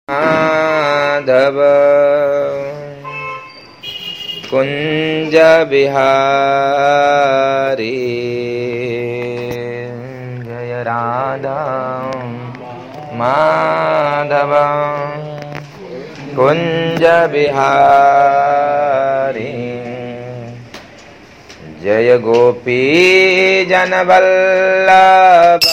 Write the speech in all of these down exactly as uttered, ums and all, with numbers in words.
माधव कुंज बिहारी जय राधा माधव कुंज बिहारी जय गोपी जन वल्लभ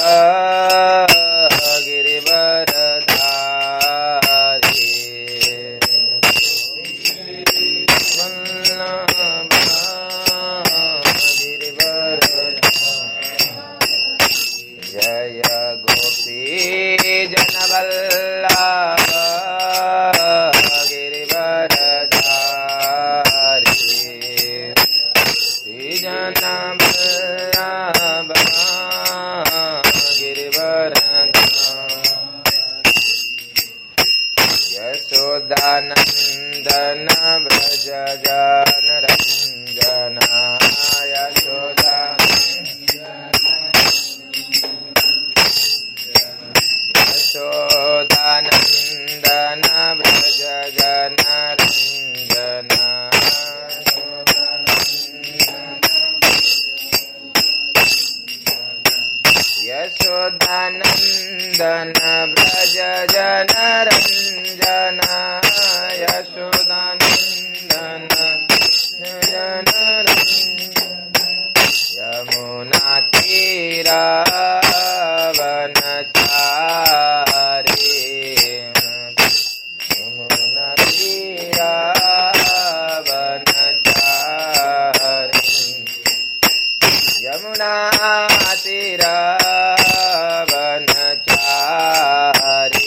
नंदन ब्रज जन रंजन यशोदा यशोदा नंदन ब्रज जन रंजन यशोदा नंदन ब्रज जन रंजन यशोदानंदन जन यमुना तीरा वनचारी यमुना तीरा वनचारी यमुना तीरा वनचारी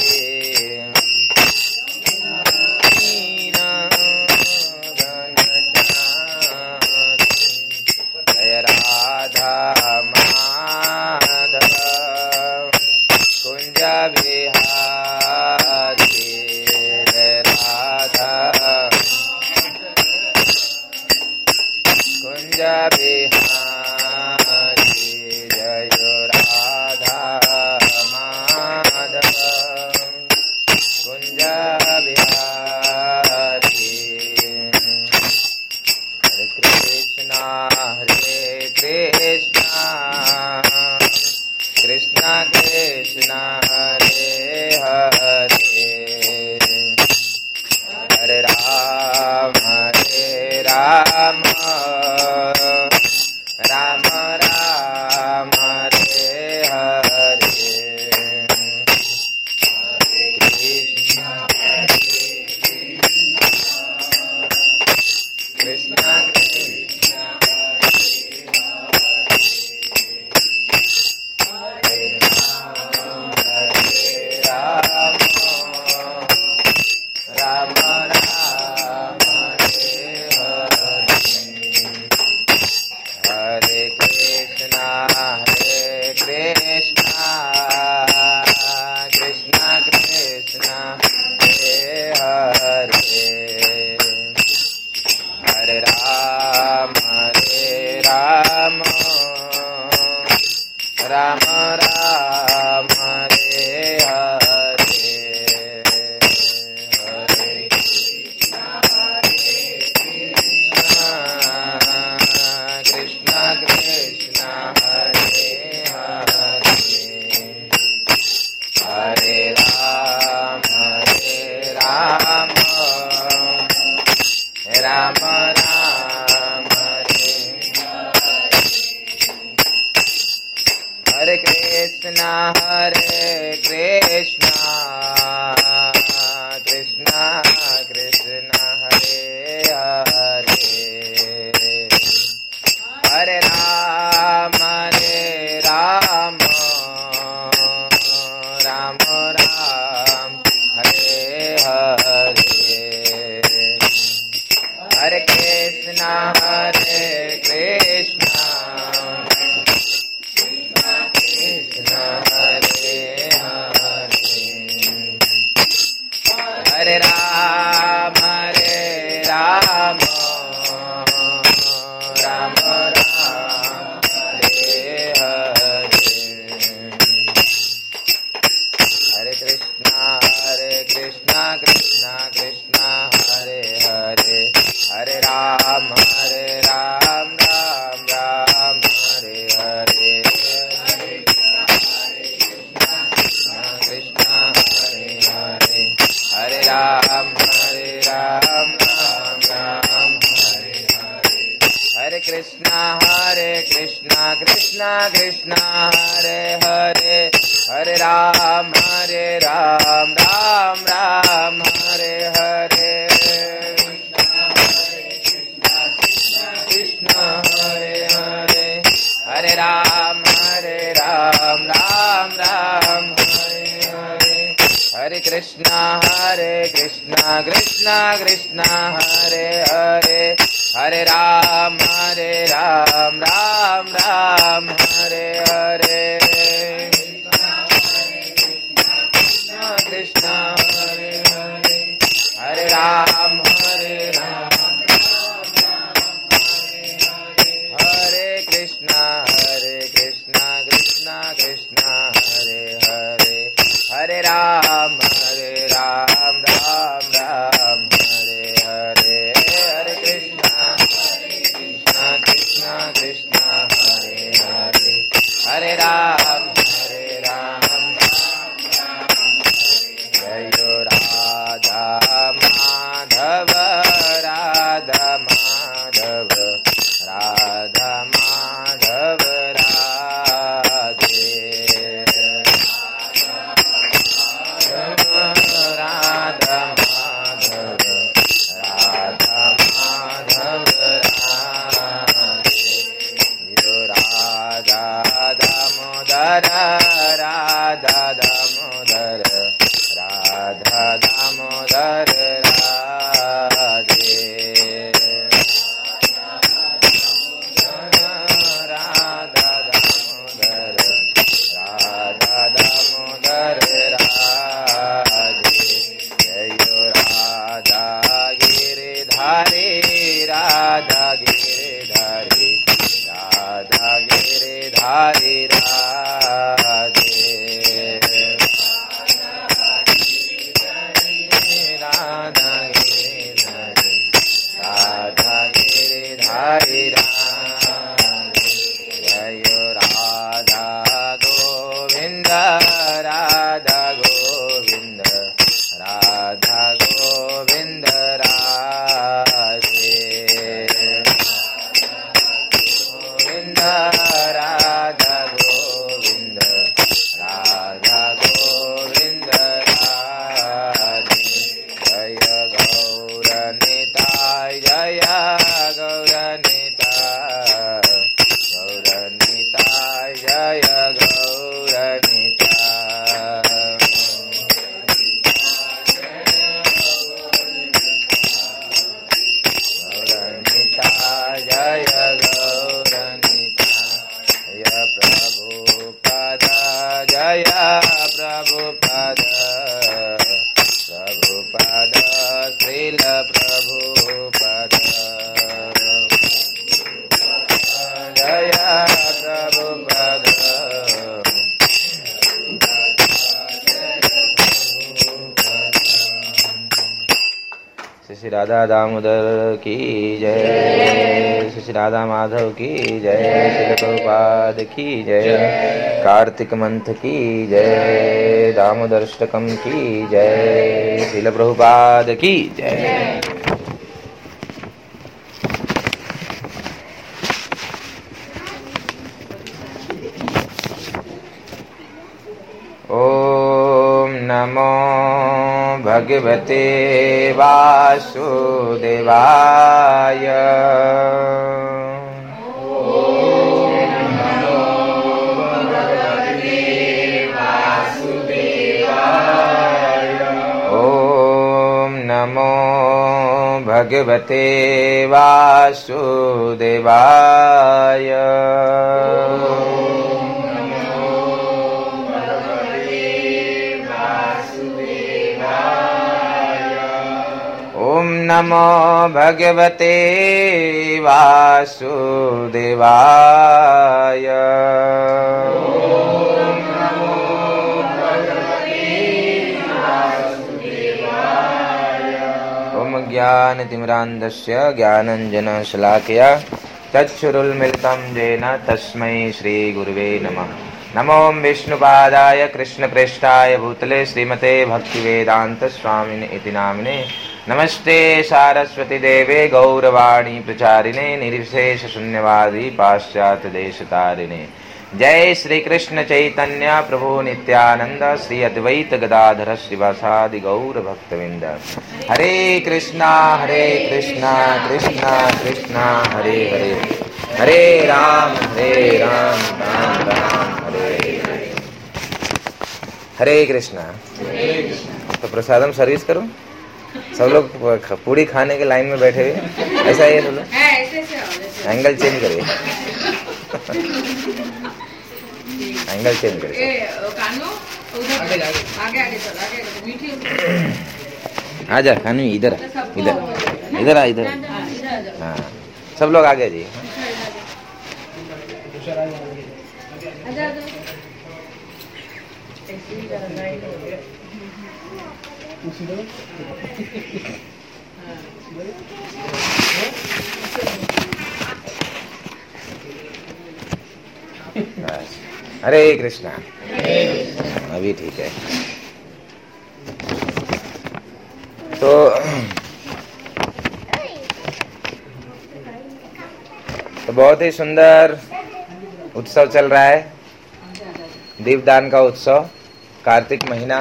Hare Ram, Hare Ram, Ram Ram, Hare Hare, Hare Krishna, Hare Krishna. Krishna Krishna Hare Hare Hare Ram हरे राम राम राम हरे हरे कृष्ण हरे हरे हरे राम हरे राम राम राम हरे हरे हरे कृष्ण हरे कृष्ण कृष्ण कृष्ण हरे हरे हरे राम हरे राम राम राम हरे हरे कृष्ण हरे हरे हरे राम हरे राम राम राम हरे हरे हरे कृष्ण हरे कृष्ण कृष्ण कृष्ण हरे हरे हरे राम हरे राम राम राम हरे हरे कृष्ण हरे हरे हरे राम हरे राम हरे कृष्ण हरे कृष्ण कृष्ण कृष्ण हरे हरे हरे राम हरे राम राम राम हरे हरे हरे कृष्ण कृष्ण कृष्ण कृष्ण हरे हरे हरे राम हरे राम जय राधा माधव राधा माधव राधा माधव राधे राधा माधव राधा माधव राधे यो राधा दामोदर राधा दामोदर राधा दामोदर राधे राधा दामोदर राधा दामोदर राधे जय राधा गिरिधारी राधा गिरिधारी राधा गिरिधारी राधे राधा गिरिधारी राधा गिरिधारी राधे जय राधा गोविंद राधा गोविंद राधा गोविंद राधे गोविंद राधा गोविंद राधा गोविंद राधे जय गौर निताय जय गौर निताय गौर निताय जय गौर निताय गौरनिताय जय गौरनिताय प्रभुपद जय प्रभुपद प्रभुपद श्रील प्रभुपद जय प्रभुपद श्री राधा दामोदर की जय श्री राधा माधव की जय श्री प्रभुपाद की जय कार्तिक मंथ की जय दामोदराष्टकम की जय श्रील प्रभुपाद की जय। ओम नमो भगवते वासुदेवाय ओम नमो भगवते वासुदेवाय ओम नमो भगवते वासुदेवाय ओम नमो भगवते वासुदेवाय ओम नमो भगवते वासुदेवाय ओमज्ञानतिमिरान्धस्य ज्ञानञ्जनशलाकया चक्षुरुन्मिलितं येन तस्मै श्रीगुरुवे नमः। नमो विष्णुपादाय कृष्णप्रेष्ठाय भूतले श्रीमते भक्तिवेदान्तस्वामिने इति नामिने। नमस्ते सारस्वती देवे गौरवाणी प्रचारिणे निर्विशेषशून्यवादी पाश्चात्यदेशतारिणे। जय श्री कृष्ण चैतन्य प्रभु नित्यानंद श्री अद्वैत गदाधर श्रीवासादि गौर भक्तविंद। हरे कृष्णा हरे कृष्णा कृष्णा कृष्णा हरे हरे, हरे राम हरे राम राम राम हरे हरे। हरे कृष्णा। तो प्रसादम सर्विस करो। सब लोग पूड़ी खाने के लाइन में बैठे हुए, ऐसा ही है सब लोग। एंगल चेंज करिए, एंगल चेंज करिए। आजा कानू, इधर इधर इधर आ इधर। हाँ सब लोग आगे जी। हरे कृष्णा। अभी ठीक है। तो तो बहुत ही सुंदर उत्सव चल रहा है, दीपदान का उत्सव, कार्तिक महीना,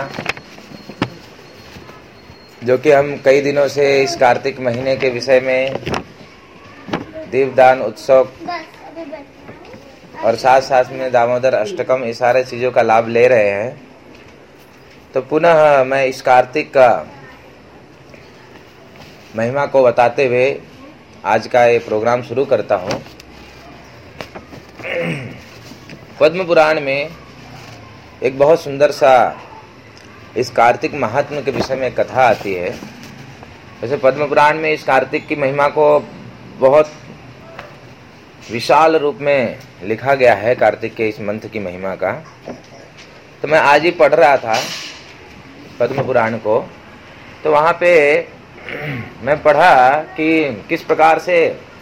जो कि हम कई दिनों से इस कार्तिक महीने के विषय में दीपदान उत्सव और साथ साथ में दामोदर अष्टकम, ये सारे चीज़ों का लाभ ले रहे हैं। तो पुनः मैं इस कार्तिक का महिमा को बताते हुए आज का ये प्रोग्राम शुरू करता हूँ। पद्म पुराण में एक बहुत सुंदर सा इस कार्तिक महात्म्य के विषय में कथा आती है। वैसे पद्म पुराण में इस कार्तिक की महिमा को बहुत विशाल रूप में लिखा गया है, कार्तिक के इस मंथ की महिमा का। तो मैं आज ही पढ़ रहा था पद्म पुराण को, तो वहाँ पे मैं पढ़ा कि किस प्रकार से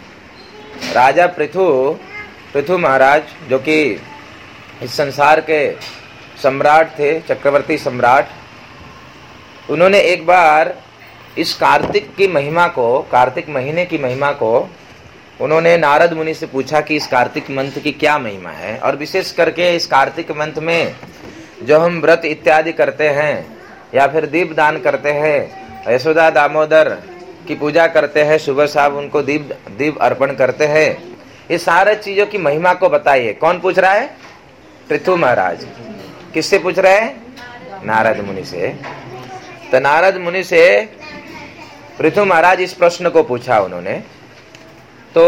राजा पृथु पृथु महाराज, जो कि इस संसार के सम्राट थे, चक्रवर्ती सम्राट, उन्होंने एक बार इस कार्तिक की महिमा को, कार्तिक महीने की महिमा को उन्होंने नारद मुनि से पूछा कि इस कार्तिक मंथ की क्या महिमा है। और विशेष करके इस कार्तिक मंथ में जो हम व्रत इत्यादि करते हैं या फिर दीप दान करते हैं, यशोदा दामोदर की पूजा करते हैं, सुबह शाम उनको दीप दीप अर्पण करते हैं, ये सारे चीजों की महिमा को बताइए। कौन पूछ रहा है? पृथु महाराज। किससे पूछ रहे हैं? नारद मुनि से। तो नारद मुनि से पृथु महाराज इस प्रश्न को पूछा उन्होंने। तो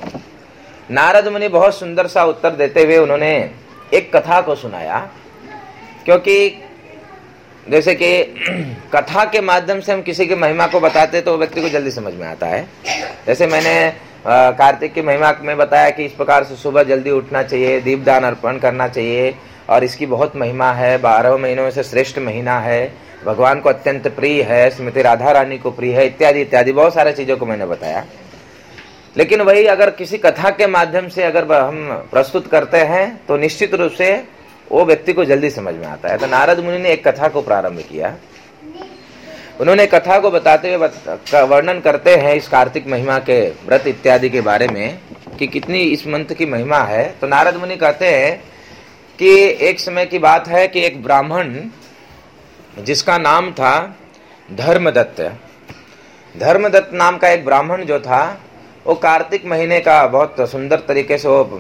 नारद मुनि बहुत सुंदर सा उत्तर देते हुए उन्होंने एक कथा को सुनाया, क्योंकि जैसे कि कथा के माध्यम से हम किसी की महिमा को बताते तो व्यक्ति को जल्दी समझ में आता है। जैसे मैंने कार्तिक की महिमा में बताया कि इस प्रकार से सुबह जल्दी उठना चाहिए, दीपदान अर्पण करना चाहिए, और इसकी बहुत महिमा है, बारह महीनों में से श्रेष्ठ महीना है, भगवान को अत्यंत प्रिय है, श्रीमती राधा रानी को प्रिय है, इत्यादि इत्यादि बहुत सारे चीज़ों को मैंने बताया। लेकिन वही अगर किसी कथा के माध्यम से अगर हम प्रस्तुत करते हैं तो निश्चित रूप से वो व्यक्ति को जल्दी समझ में आता है। तो नारद मुनि ने एक कथा को प्रारंभ किया। उन्होंने कथा को बताते हुए वर्णन करते हैं इस कार्तिक महिमा के व्रत इत्यादि के बारे में कि कितनी इस मंथ की महिमा है। तो नारद मुनि कहते हैं कि एक समय की बात है कि एक ब्राह्मण जिसका नाम था धर्मदत्त, धर्मदत्त नाम का एक ब्राह्मण जो था, वो कार्तिक महीने का बहुत सुंदर तरीके से वो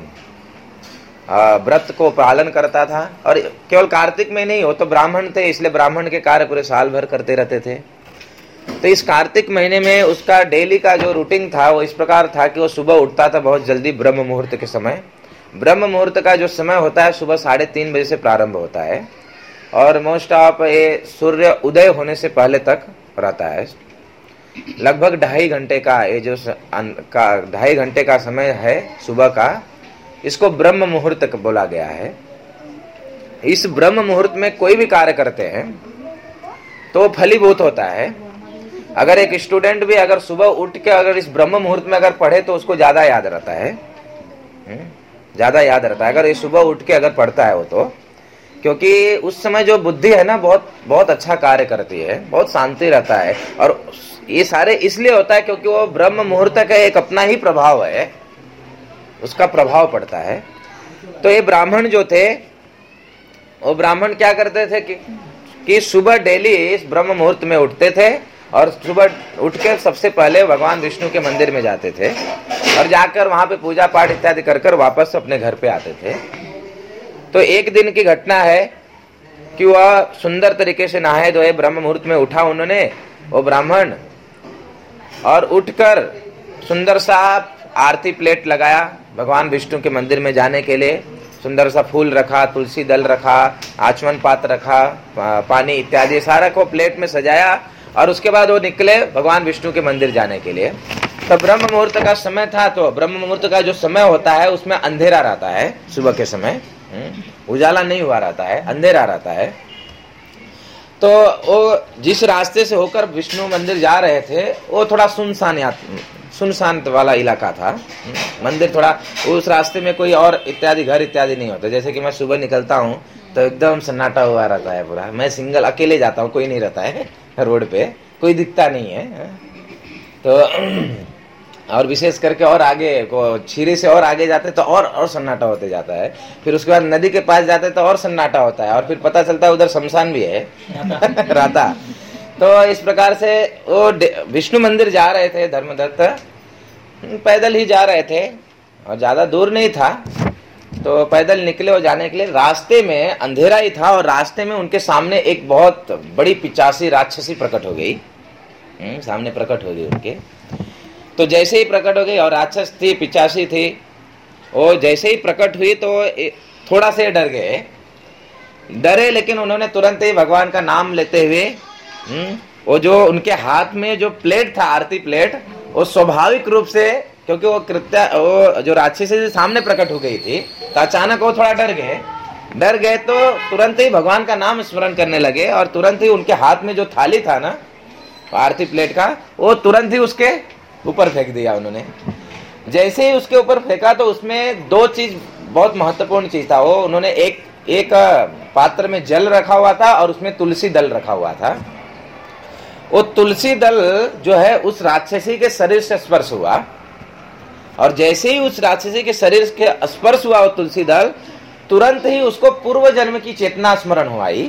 व्रत को पालन करता था। और केवल कार्तिक में नहीं, वो तो ब्राह्मण थे, इसलिए ब्राह्मण के कार्य पूरे साल भर करते रहते थे। तो इस कार्तिक महीने में उसका डेली का जो रूटीन था वो इस प्रकार था कि वो सुबह उठता था बहुत जल्दी, ब्रह्म मुहूर्त के समय। ब्रह्म मुहूर्त का जो समय होता है सुबह साढ़े तीन बजे से प्रारंभ होता है और मोस्ट ऑफ ये सूर्य उदय होने से पहले तक रहता है। लगभग ढाई घंटे का ये जो का ढाई घंटे का समय है सुबह का, इसको ब्रह्म मुहूर्त बोला गया है। इस ब्रह्म मुहूर्त में कोई भी कार्य करते हैं तो फलीभूत होता है। अगर एक स्टूडेंट भी अगर सुबह उठ के अगर इस ब्रह्म मुहूर्त में अगर पढ़े तो उसको ज्यादा याद रहता है, ज्यादा याद रहता है अगर ये सुबह उठ के अगर पढ़ता है वो तो, क्योंकि उस समय जो बुद्धि है ना बहुत बहुत अच्छा कार्य करती है, बहुत शांति रहता है। और ये सारे इसलिए होता है क्योंकि वो ब्रह्म मुहूर्त का एक अपना ही प्रभाव है, उसका प्रभाव पड़ता है। तो ये ब्राह्मण जो थे वो ब्राह्मण क्या करते थे कि, कि सुबह डेली इस ब्रह्म मुहूर्त में उठते थे और सुबह उठ के सबसे पहले भगवान विष्णु के मंदिर में जाते थे और जाकर वहां पे पूजा पाठ इत्यादि कर कर वापस अपने घर पे आते थे। तो एक दिन की घटना है कि वह सुंदर तरीके से नहाए धोए ब्रह्म मुहूर्त में उठा उन्होंने वो ब्राह्मण, और उठकर सुंदर सा आरती प्लेट लगाया भगवान विष्णु के मंदिर में जाने के लिए। सुंदर सा फूल रखा, तुलसी दल रखा, आचमन पात्र रखा, पानी इत्यादि सारा को प्लेट में सजाया और उसके बाद वो निकले भगवान विष्णु के मंदिर जाने के लिए। तो ब्रह्म मुहूर्त का समय था, तो ब्रह्म मुहूर्त का जो समय होता है उसमें अंधेरा रहता है, सुबह के समय उजाला नहीं हुआ रहता है, अंधेरा रहता है। तो वो जिस रास्ते से होकर विष्णु मंदिर जा रहे थे वो थोड़ा सुनसान सुनसान वाला इलाका था। मंदिर थोड़ा, उस रास्ते में कोई और इत्यादि घर इत्यादि नहीं होता। जैसे कि मैं सुबह निकलता हूँ तो एकदम सन्नाटा हुआ रहता है पूरा, मैं सिंगल अकेले जाता हूँ, कोई नहीं रहता है रोड पे, कोई दिखता नहीं है। तो और विशेष करके और आगे को छीरे से और आगे जाते तो और और सन्नाटा होते जाता है। फिर उसके बाद नदी के पास जाते तो और सन्नाटा होता है और फिर पता चलता है उधर शमशान भी है राता। तो इस प्रकार से वो विष्णु मंदिर जा रहे थे, धर्मदत्त पैदल ही जा रहे थे और ज्यादा दूर नहीं था। तो पैदल निकले और जाने के लिए रास्ते में अंधेरा ही था और रास्ते में उनके सामने एक बहुत बड़ी पिचासी राक्षसी प्रकट हो गई, सामने प्रकट हो गई उनके। तो जैसे ही प्रकट हो गई, और राक्षस थी, पिचासी थी, वो जैसे ही प्रकट हुई तो थोड़ा से डर गए, डरे, लेकिन उन्होंने तुरंत ही भगवान का नाम लेते हुए वो जो उनके हाथ में जो प्लेट था, आरती प्लेट, वो स्वाभाविक रूप से, क्योंकि वो कृत्य वो जो राक्षसी सामने प्रकट हो गई थी तो अचानक वो थोड़ा डर गए डर गए तो तुरंत ही भगवान का नाम स्मरण करने लगे और तुरंत ही उनके हाथ में जो थाली था ना आरती प्लेट का, वो तुरंत ही उसके ऊपर फेंक दिया उन्होंने। जैसे ही उसके ऊपर फेंका तो उसमें दो चीज बहुत महत्वपूर्ण चीज था। वो उन्होंने एक एक पात्र में जल रखा हुआ था और उसमें तुलसी दल रखा हुआ था। वो तुलसी दल जो है उस राक्षसी के शरीर से स्पर्श हुआ और जैसे ही उस राक्षसी के शरीर के स्पर्श हुआ वो तुलसी दल, तुरंत ही उसको पूर्व जन्म की चेतना स्मरण हुई।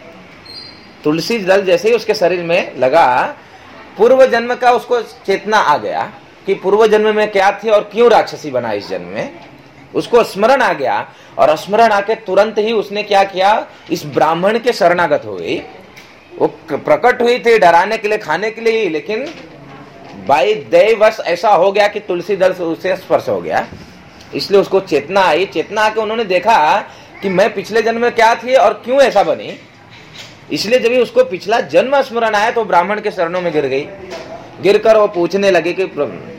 तुलसी दल जैसे ही उसके शरीर में लगा, पूर्व जन्म का उसको चेतना आ गया कि पूर्व जन्म में क्या थी और क्यों राक्षसी बना इस जन्म में, उसको स्मरण आ गया। और स्मरण आके तुरंत ही उसने क्या किया, इस ब्राह्मण के शरणागत हो गई। वो प्रकट हुई थी डराने के लिए, खाने के लिए, लेकिन बाई दैवश ऐसा हो गया कि तुलसी दल से उसे स्पर्श हो गया, इसलिए उसको चेतना आई। चेतना आके उन्होंने देखा कि मैं पिछले जन्म में क्या थी और क्यों ऐसा बनी। इसलिए जब उसको पिछला जन्म स्मरण आया तो ब्राह्मण के शरणों में गिर गई। गिरकर वो पूछने लगे कि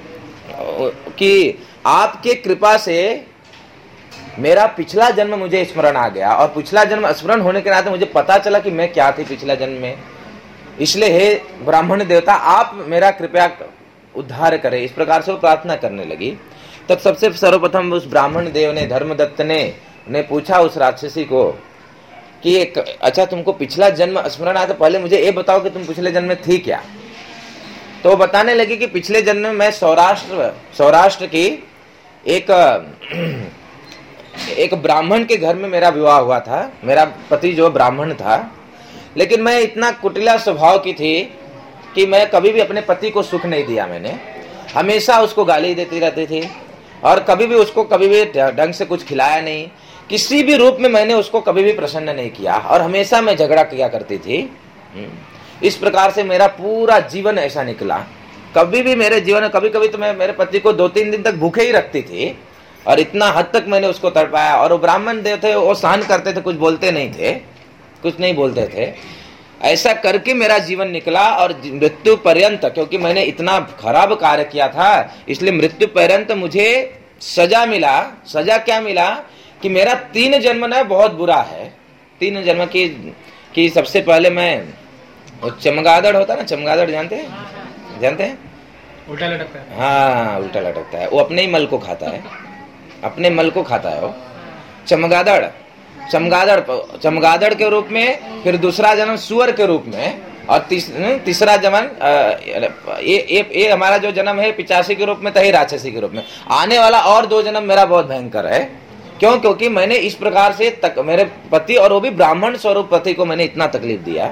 कि आपके कृपा से मेरा पिछला जन्म मुझे स्मरण आ गया और पिछला जन्म स्मरण होने के नाते मुझे पता चला कि मैं क्या थी पिछला जन्म में, इसलिए हे ब्राह्मण देवता आप मेरा कृपया उद्धार करें। इस प्रकार से वो प्रार्थना करने लगी। तब सबसे सर्वप्रथम उस ब्राह्मण देव ने, धर्मदत्त ने, ने पूछा उस राक्षसी को कि एक, अच्छा तुमको पिछला जन्म स्मरण आया तो पहले मुझे ये बताओ कि तुम पिछले जन्म में थी क्या। तो बताने लगी कि पिछले जन्म में मैं सौराष्ट्र सौराष्ट्र की एक एक ब्राह्मण के घर में मेरा विवाह हुआ था। मेरा पति जो ब्राह्मण था, लेकिन मैं इतना कुटिला स्वभाव की थी कि मैं कभी भी अपने पति को सुख नहीं दिया। मैंने हमेशा उसको गाली देती रहती थी और कभी भी उसको कभी भी ढंग से कुछ खिलाया नहीं। किसी भी रूप में मैंने उसको कभी भी प्रसन्न नहीं किया और हमेशा मैं झगड़ा किया करती थी। इस प्रकार से मेरा पूरा जीवन ऐसा निकला। कभी भी मेरे जीवन में कभी कभी तो मैं मेरे पति को दो तीन दिन तक भूखे ही रखती थी और इतना हद तक मैंने उसको तड़पाया। और वो ब्राह्मण देव थे, वो सहन करते थे, कुछ बोलते नहीं थे, कुछ नहीं बोलते थे। ऐसा करके मेरा जीवन निकला और मृत्यु पर्यंत, क्योंकि मैंने इतना खराब कार्य किया था, इसलिए मृत्यु पर्यंत मुझे सजा मिला। सजा क्या मिला कि मेरा तीन जन्म ना बहुत बुरा है। तीन जन्म की कि सबसे पहले मैं वो चमगादड़ होता है ना, चमगादड़ जानते हैं, जानते हैं, उल्टा लटकता है। हाँ उल्टा लटकता है, वो अपने ही मल को खाता है, अपने मल को खाता है वो चमगादड़। चमगादड़ चमगादड़ के रूप में, फिर दूसरा जन्म सुअर के रूप में, और तीस, तीसरा जन्म ये ये ये हमारा जो जन्म है पिचासी के रूप में, तही राक्षसी के रूप में। आने वाला और दो जन्म मेरा बहुत भयंकर है। क्यों? क्योंकि मैंने इस प्रकार से तक, मेरे पति और वो भी ब्राह्मण स्वरूप पति को मैंने इतना तकलीफ दिया,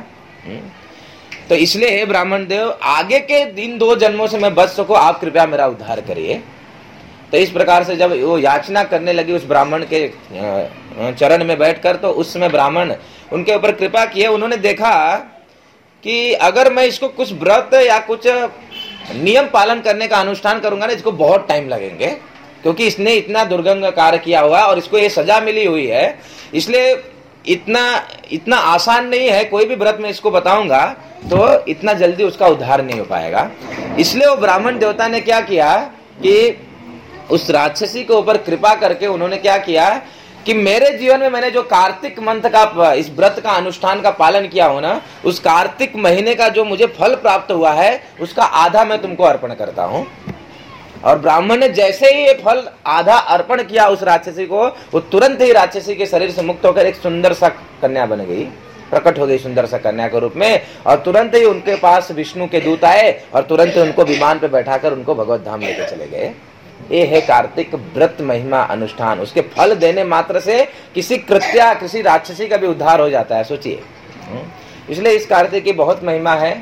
तो इसलिए हे ब्राह्मण देव, आगे के दिन दो जन्मों से मैं बच सकूं, आप कृपया मेरा उद्धार करिए। तो इस प्रकार से जब वो याचना करने लगी उस ब्राह्मण के चरण में बैठकर, तो उस समय ब्राह्मण उनके ऊपर कृपा किए। उन्होंने देखा कि अगर मैं इसको कुछ व्रत या कुछ नियम पालन करने का अनुष्ठान करूंगा ना, इसको बहुत टाइम लगेंगे, क्योंकि इसने इतना दुर्गंध कार्य किया हुआ और इसको ये सजा मिली हुई है, इसलिए इतना इतना आसान नहीं है। कोई भी व्रत में इसको बताऊंगा तो इतना जल्दी उसका उद्धार नहीं हो पाएगा। इसलिए वो ब्राह्मण देवता ने क्या किया कि उस राक्षसी के ऊपर कृपा करके उन्होंने क्या किया कि मेरे जीवन में मैंने जो कार्तिक मंथ का, इस व्रत का अनुष्ठान का पालन किया हो ना, उस कार्तिक महीने का जो मुझे फल प्राप्त हुआ है उसका आधा मैं तुमको अर्पण करता हूं। और ब्राह्मण ने जैसे ही ये फल आधा अर्पण किया उस राक्षसी को, वो तुरंत ही राक्षसी के शरीर से मुक्त होकर एक सुंदर सा कन्या बन गई, प्रकट हो गई सुंदर सा कन्या के रूप में। और तुरंत ही उनके पास विष्णु के दूत आए और तुरंत ही उनको विमान पे बैठाकर उनको भगवत धाम लेकर चले गए। ये है कार्तिक व्रत महिमा अनुष्ठान। उसके फल देने मात्र से किसी कृत्या, किसी राक्षसी का भी उद्धार हो जाता है, सोचिए। इसलिए इस कार्तिक की बहुत महिमा है,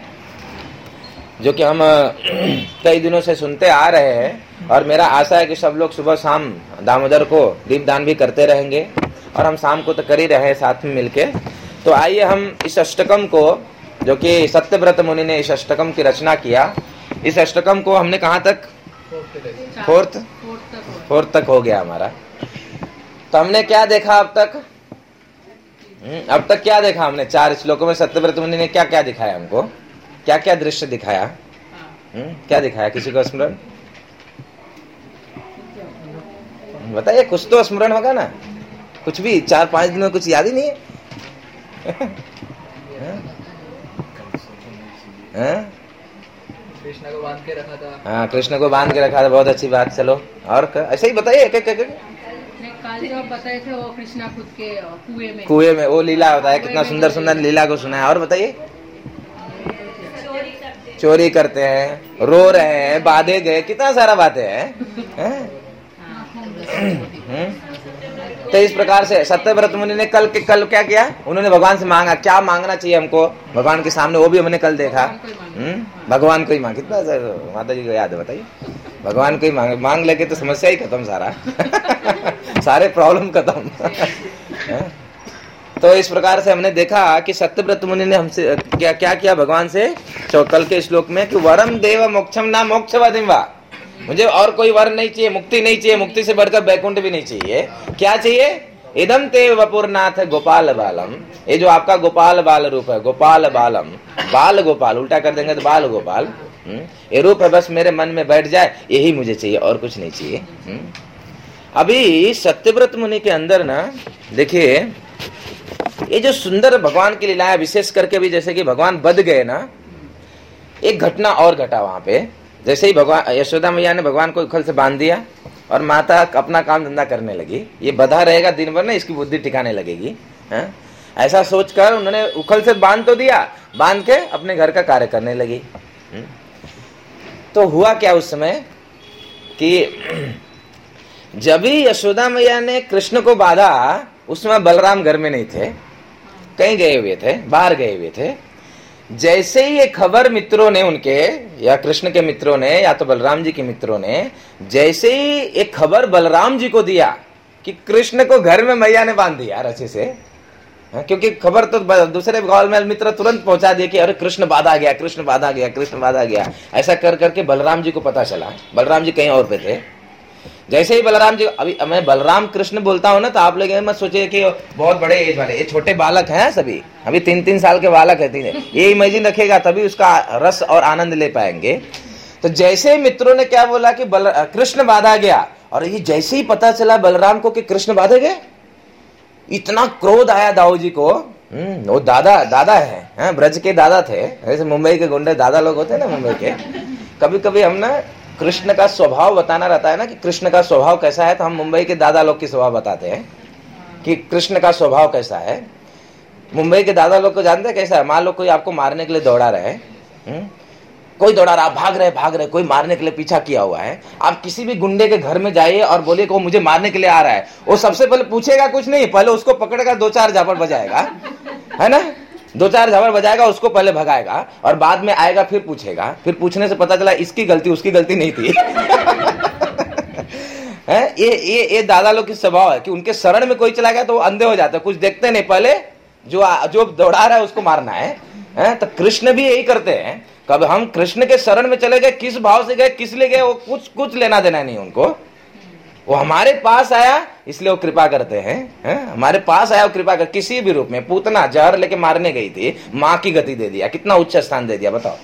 जो कि हम कई दिनों से सुनते आ रहे हैं। और मेरा आशा है कि सब लोग सुबह शाम दामोदर को दीपदान भी करते रहेंगे, और हम शाम को तो कर ही रहे हैं साथ में मिलके। तो आइए हम इस अष्टकम को, जो कि सत्यव्रत मुनि ने इस अष्टकम की रचना किया, इस अष्टकम को हमने कहाँ तक, फोर्थ फोर्थ तक हो गया हमारा। तो हमने क्या देखा अब तक? अब तक क्या देखा हमने? चार श्लोकों में सत्यव्रत मुनि ने क्या क्या दिखाया हमको, क्या क्या दृश्य दिखाया? हुँ? क्या दिखाया? किसी को स्मरण बताइए, कुछ तो स्मरण होगा ना, कुछ भी। चार पांच दिन में कुछ याद ही नहीं है। हाँ? कृष्ण को बांध के रखा था। हाँ, कृष्ण को बांध के रखा था, बहुत अच्छी बात। चलो और ऐसे ही बताइए, एक एक एक काल जो आप बताए थे वो कृष्णा खुद के कुएं में कुएं में वो लीला होता है, कितना सुंदर सुंदर लीला को सुना है। और बताइए, चोरी करते हैं, रो रहे हैं, बांधे गए, कितना सारा बातें हैं। तो इस प्रकार से सत्यव्रत मुनि ने कल के कल क्या किया? उन्होंने भगवान से मांगा, क्या मांगना चाहिए हमको भगवान के सामने, वो भी हमने कल देखा। भगवान को ही मांग, कितना माता जी को याद है, बताइए। भगवान को ही मांग मांग लेके तो समस्या ही खत्म, सारा सारे प्रॉब्लम खत्म। तो इस प्रकार से हमने देखा कि सत्यव्रत मुनि ने हमसे क्या क्या किया भगवान से, कल के श्लोक में, कि वरम देव मोक्षम ना मोक्ष वा, मुझे और कोई वर नहीं चाहिए, मुक्ति नहीं चाहिए, मुक्ति से बढ़कर बैकुंठ भी नहीं चाहिए। क्या चाहिए? इदम ते वपुरनाथ गोपाल बालम, ये जो आपका गोपाल बाल रूप है, गोपाल बालम, बाल गोपाल उल्टा कर देंगे तो बाल गोपाल, ये रूप है, बस मेरे मन में बैठ जाए, यही मुझे चाहिए, और कुछ नहीं चाहिए। अभी सत्यव्रत मुनि के अंदर ना देखिए, ये जो सुंदर भगवान की लीला है, विशेष करके भी जैसे कि भगवान बध गए ना, एक घटना और घटा वहां पे। जैसे ही भगवान यशोदा मैया ने भगवान को उखल से बांध दिया और माता अपना काम धंधा करने लगी, ये बधा रहेगा दिन भर ना, इसकी बुद्धि ठिकाने लगेगी, है? ऐसा सोचकर उन्होंने उखल से बांध तो दिया, बांध के अपने घर का कार्य करने लगी। तो हुआ क्या उस समय कि जब भी यशोदा मैया ने कृष्ण को बांधा, उस समय बलराम घर में नहीं थे, कहीं गए हुए थे, बाहर गए हुए थे। जैसे ही ये खबर मित्रों ने, उनके या कृष्ण के मित्रों ने या तो बलराम जी के मित्रों ने, जैसे ही एक खबर बलराम जी को दिया कि कृष्ण को घर में मैया ने बांध दिया रस्सी से, क्योंकि खबर तो दूसरे गांव में मित्र तुरंत पहुंचा दिए कि अरे कृष्ण बांधा गया, कृष्ण बांधा गया, कृष्ण बांधा गया। ऐसा कर करके बलराम जी को पता चला। बलराम जी कहीं और पे थे। जैसे ही बलराम जी, अभी मैं बलराम कृष्ण बोलता हूँ ना, तो आप लोग मत सोचिए कि बहुत बड़े एज वाले, ये छोटे बालक हैं सभी, अभी तीन तीन साल के बालक है, तीन, ये इमेजिन रखेगा तभी उसका रस और आनंद ले पाएंगे। तो जैसे ही मित्रों ने क्या बोला कि बल कृष्ण बांधा गया, और ये जैसे ही पता चला बलराम को कि कृष्ण बांधे गए, इतना क्रोध आया दाऊ जी को हम्म वो दादा दादा है, हाँ, ब्रज के दादा थे। ऐसे मुंबई के गुंडे दादा लोग होते हैं ना मुंबई के। कभी कभी हम ना कृष्ण का स्वभाव बताना रहता है ना कि कृष्ण का स्वभाव कैसा है, तो हम मुंबई के दादा लोग की स्वभाव बताते हैं कि कृष्ण का स्वभाव कैसा है। मुंबई के दादा लोग को जानते हैं कैसा है? मान लो कोई आपको मारने के लिए दौड़ा रहे, हुँ? कोई दौड़ा रहा, भाग रहे भाग रहे कोई मारने के लिए पीछा किया हुआ है। आप किसी भी गुंडे के घर में जाइए और बोलिए कि वो मुझे मारने के लिए आ रहा है, वो सबसे पहले पूछेगा कुछ नहीं, पहले उसको पकड़ेगा, दो चार झापड़ बजाएगा, है ना, दो चार झापड़ बजाएगा, उसको पहले भगाएगा और बाद में आएगा फिर पूछेगा। फिर पूछने से पता चला इसकी गलती उसकी गलती नहीं थी। है ये ये ये दादा लोग की स्वभाव है कि उनके शरण में कोई चला गया तो वो अंधे हो जाते हैं, कुछ देखते नहीं, पहले जो जो दौड़ा रहा है उसको मारना है, है? तो कृष्ण भी यही करते हैं। कब हम कृष्ण के शरण में चले गए, किस भाव से गए, किस लिए गए, वो कुछ कुछ लेना देना नहीं उनको। वो हमारे पास आया इसलिए वो कृपा करते हैं, है? हमारे पास आया वो कृपा कर, किसी भी रूप में। पूतना जहर लेके मारने गई थी, माँ की गति दे दिया, कितना उच्च स्थान दे दिया बताओ।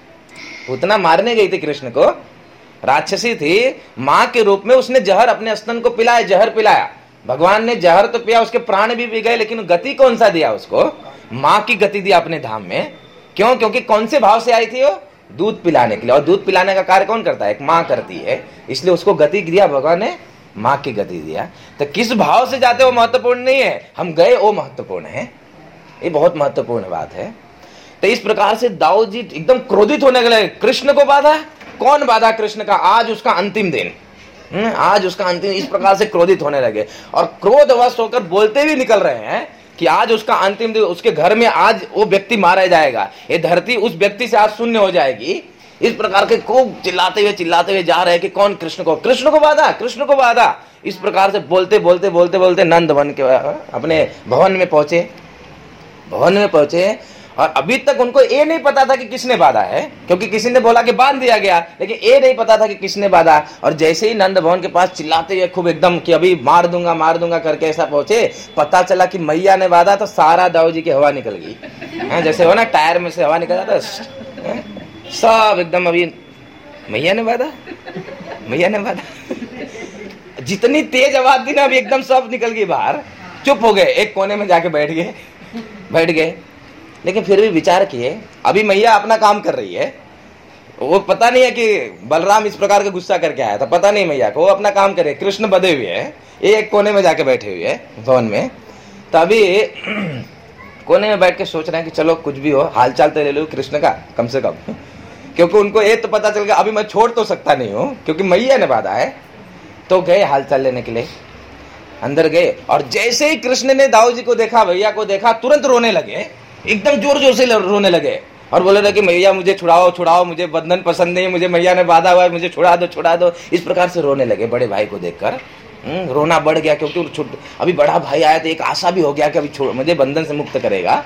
पूतना मारने गई थी कृष्ण को, राक्षसी थी, माँ के रूप में उसने जहर अपने स्तन को पिलाया, जहर पिलाया। भगवान ने जहर तो पिया, उसके प्राण भी पी गए, लेकिन गति कौन सा दिया उसको? माँ की गति दिया अपने धाम में। क्यों? क्योंकि कौन से भाव से आई थी वो? दूध पिलाने के लिए, और दूध पिलाने का कार्य कौन करता है? एक माँ करती है, इसलिए उसको गति दिया भगवान ने, माँ की गति दिया। तो किस भाव से जाते वो महत्वपूर्ण नहीं है, हम गए वो महत्वपूर्ण है। ये बहुत महत्वपूर्ण बात है। तो इस प्रकार से दाऊद जी एकदम क्रोधित होने लगे। कृष्ण को बाधा, कौन बाधा कृष्ण का? आज उसका अंतिम दिन, आज उसका अंतिम, इस प्रकार से क्रोधित होने लगे और क्रोधवश होकर बोलते भी निकल रहे हैं कि आज उसका अंतिम दिन, उसके घर में आज वो व्यक्ति मारा जाएगा, ये धरती उस व्यक्ति से आज शून्य हो जाएगी। इस प्रकार के खूब चिल्लाते हुए चिल्लाते हुए जा रहे हैं कि कौन? कृष्ण को, कृष्ण को बाधा, कृष्ण को बाधा। इस प्रकार से बोलते बोलते बोलते बोलते नंद वन के अपने भवन में पहुंचे, भवन में पहुंचे और अभी तक उनको ये नहीं पता था कि किसने बाधा है, क्योंकि किसी ने बोला कि बांध दिया गया, लेकिन ये नहीं पता था कि किसने बाधा। और जैसे ही नंद भवन के पास चिल्लाते हुए खूब एकदम कि अभी मार दूंगा मार दूंगा करके ऐसा पहुंचे, पता चला कि मैया ने बाधा, तो सारा दाऊद जी की हवा निकल गई। जैसे हो ना टायर में से हवा निकल जाता है, सब एकदम अभी मैया ने बाधा, मैया ने बाधा। जितनी तेज आवाज थी ना अभी एकदम सब निकल गई बाहर, चुप हो गए, एक कोने में जाके बैठ गए बैठ गए लेकिन फिर भी विचार किए, अभी मैया अपना काम कर रही है, वो पता नहीं है कि बलराम इस प्रकार का गुस्सा करके आया था, पता नहीं मैया को, वो अपना काम करे। कृष्ण बधे हुए हैं, ये एक कोने में जाके बैठे हुए हैं भवन में। तभी कोने में बैठ के सोच रहे हैं कि चलो कुछ भी हो हालचाल तो ले लो कृष्ण का कम से कम, क्योंकि उनको ये तो पता चल गया अभी मैं छोड़ तो सकता नहीं हूँ क्योंकि मैया ने बाधा है। तो गए हालचाल लेने के लिए, अंदर गए और जैसे ही कृष्ण ने दाऊद जी को देखा, भैया को देखा, तुरंत रोने लगे, एकदम जोर जोर से रोने लगे और बोले रहे कि मैया मुझे छुड़ाओ छुड़ाओ, मुझे बंधन पसंद नहीं, मुझे मैया ने बाधा हुआ है, मुझे छुड़ा दो छुड़ा दो। इस प्रकार से रोने लगे। बड़े भाई को देखकर रोना बढ़ गया, क्योंकि अभी बड़ा भाई आया तो एक आशा भी हो गया कि अभी मुझे बंधन से मुक्त करेगा।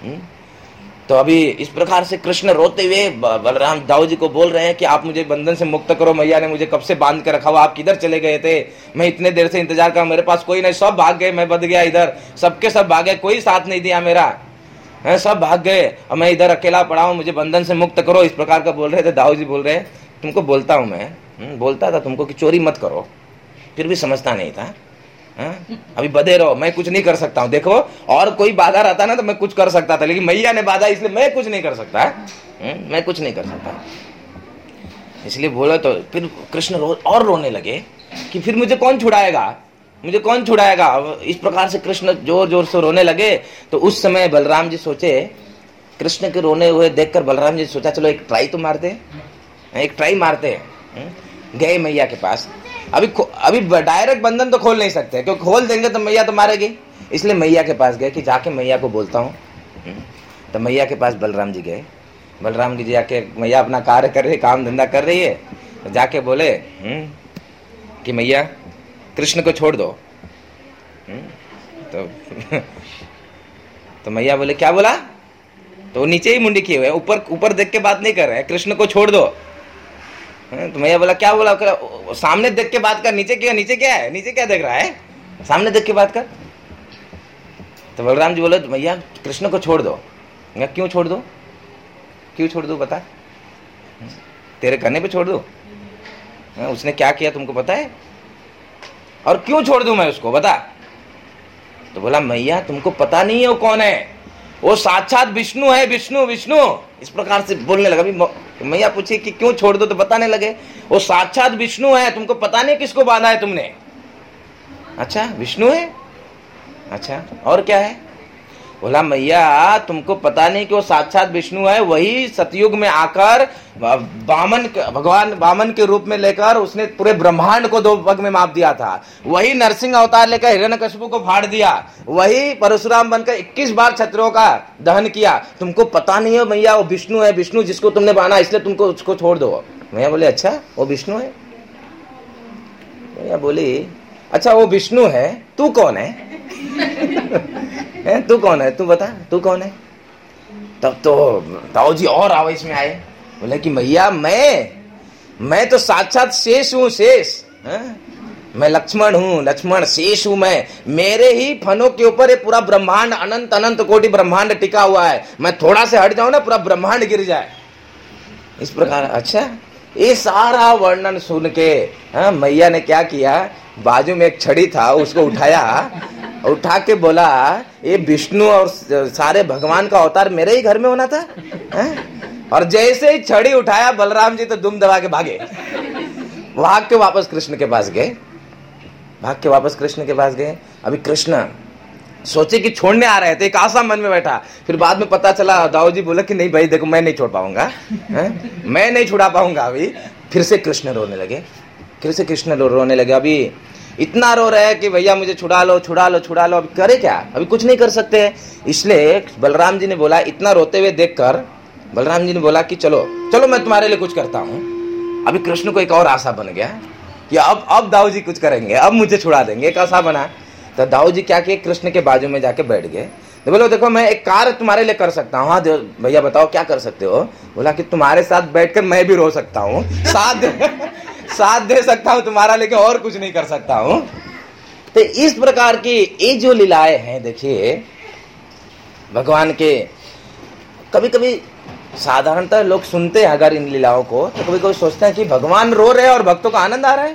तो अभी इस प्रकार से कृष्ण रोते हुए बलराम दाऊद जी को बोल रहे हैं कि आप मुझे बंधन से मुक्त करो, मैया ने मुझे कब से बांध के रखा हुआ, आप किधर चले गए थे, मैं इतने देर से इंतजार कर, मेरे पास कोई नहीं, सब भाग गए, मैं बध गया इधर, सबके सब भागे, कोई साथ नहीं दिया मेरा, है सब भाग गए और मैं इधर अकेला पड़ा हूँ, मुझे बंधन से मुक्त करो। इस प्रकार का बोल रहे थे। दाऊद जी बोल रहे तुमको बोलता हूँ मैं, बोलता था तुमको कि चोरी मत करो, फिर भी समझता नहीं था। हा? अभी बधे रहो, मैं कुछ नहीं कर सकता हूँ। देखो और कोई बाधा रहता ना तो मैं कुछ कर सकता था, लेकिन मैया ने बाधा इसलिए मैं कुछ नहीं कर सकता, मैं कुछ नहीं कर सकता इसलिए बोला। तो फिर कृष्ण रो और रोने लगे कि फिर मुझे कौन छुड़ाएगा, मुझे कौन छुड़ाएगा। इस प्रकार से कृष्ण जोर जोर से रोने लगे। तो उस समय बलराम जी सोचे, कृष्ण के रोने हुए देखकर बलराम जी सोचा चलो एक ट्राई तो मारते, एक ट्राई मारते। गए मैया के पास। अभी अभी डायरेक्ट बंधन तो खोल नहीं सकते, क्योंकि खोल देंगे तो मैया तो मारेगी, इसलिए मैया के पास गए कि जाके मैया को बोलता हूँ। तो मैया के पास बलराम जी गए। बलराम जी जाके, मैया अपना कार्य कर रही है, काम धंधा कर रही है, तो जाके बोले कि मैया कृष्ण को छोड़ दो। तो तो मैया बोले क्या बोला, तो नीचे ही मुंडी किए हुए, ऊपर ऊपर देख के बात नहीं कर रहे हैं, कृष्ण को छोड़ दो। तो मैया बोला क्या बोला, सामने देख के बात कर, नीचे क्या, नीचे क्या है, नीचे क्या देख रहा है, सामने देख के बात कर। तो बलराम जी बोले मैया कृष्ण को छोड़ दो। क्यों छोड़ दो, क्यों छोड़ दो बता, तेरे कहने पे छोड़ दो, उसने क्या किया तुमको पता है, और क्यों छोड़ दूं मैं उसको बता। तो बोला मैया तुमको पता नहीं है वो कौन है, वो साक्षात विष्णु है, विष्णु विष्णु इस प्रकार से बोलने लगा। मैया पूछी कि क्यों छोड़ दो, तो बताने लगे वो साक्षात विष्णु है, तुमको पता नहीं किसको बांधा है तुमने। अच्छा विष्णु है, अच्छा और क्या है? बोला मैया तुमको पता नहीं कि वो साक्षात विष्णु है, वही सतयुग में आकर वामन भगवान वामन के रूप में लेकर उसने पूरे ब्रह्मांड को दो भाग में माप दिया था, वही नरसिंह अवतार लेकर हिरण्यकशिपु को फाड़ दिया, वही परशुराम बनकर इक्कीस बार क्षत्रियों का दहन किया। तुमको पता नहीं है मैया वो विष्णु है, विष्णु जिसको तुमने बांधा इसलिए तुमको उसको छोड़ दो। मैया बोले अच्छा वो विष्णु है? मैया बोली अच्छा वो विष्णु है, तू कौन है? तू कौन है, तू बता तू कौन है? तब तो ताऊ जी और आवेश में आए, बोले कि मैया मैं मैं तो साक्षात शेष हूँ, शेष है? मैं लक्ष्मण हूँ, लक्ष्मण शेष हूँ मैं, मेरे ही फनों के ऊपर ये पूरा ब्रह्मांड अनंत अनंत कोटि ब्रह्मांड टिका हुआ है, मैं थोड़ा से हट जाऊं ना पूरा ब्रह्मांड गिर जाए इस प्रकार। अच्छा ये सारा वर्णन सुन के हाँ मैया ने क्या किया, बाजू में एक छड़ी था उसको उठाया, उठा के बोला ये विष्णु और सारे भगवान का अवतार मेरे ही घर में होना था है? और जैसे ही छड़ी उठाया बलराम जी तो दुम दबा के भागे, भाग के वापस कृष्ण के पास गए, भाग के वापस कृष्ण के पास गए। अभी कृष्ण सोचे कि छोड़ने आ रहे थे, एक आशा मन में बैठा, फिर बाद में पता चला दाऊ जी बोला कि नहीं भाई देखो मैं नहीं छोड़ पाऊंगा, मैं नहीं छुड़ा पाऊंगा। अभी फिर से कृष्ण रोने लगे, फिर से कृष्ण रोने लगे, अभी इतना रो रहे हैं कि भैया मुझे छुड़ा लो छुड़ा लो छुड़ा लो, अभी करे क्या, अभी कुछ नहीं कर सकते। इसलिए बलराम जी ने बोला, इतना रोते हुए देखकर बलराम जी ने बोला कि चलो चलो मैं तुम्हारे लिए कुछ करता हूँ। अभी कृष्ण को एक और आशा बन गया कि अब अब दाऊ जी कुछ करेंगे, अब मुझे छुड़ा देंगे, एक आशा बना। तो दाऊ जी क्या किए, कृष्ण के बाजू में जाके बैठ गए। तो बोलो देखो मैं एक कार्य तुम्हारे लिए कर सकता हूँ। हाँ भैया बताओ क्या कर सकते हो? बोला कि तुम्हारे साथ बैठकर मैं भी रो सकता हूँ, साथ साथ दे सकता हूं तुम्हारा, लेकिन और कुछ नहीं कर सकता हूं। तो इस प्रकार की ये जो लीलाएं हैं, देखिए भगवान के, कभी कभी साधारणतः लोग सुनते हैं अगर इन लीलाओं को तो कभी कभी सोचते हैं कि भगवान रो रहे हैं और भक्तों को आनंद आ रहा है।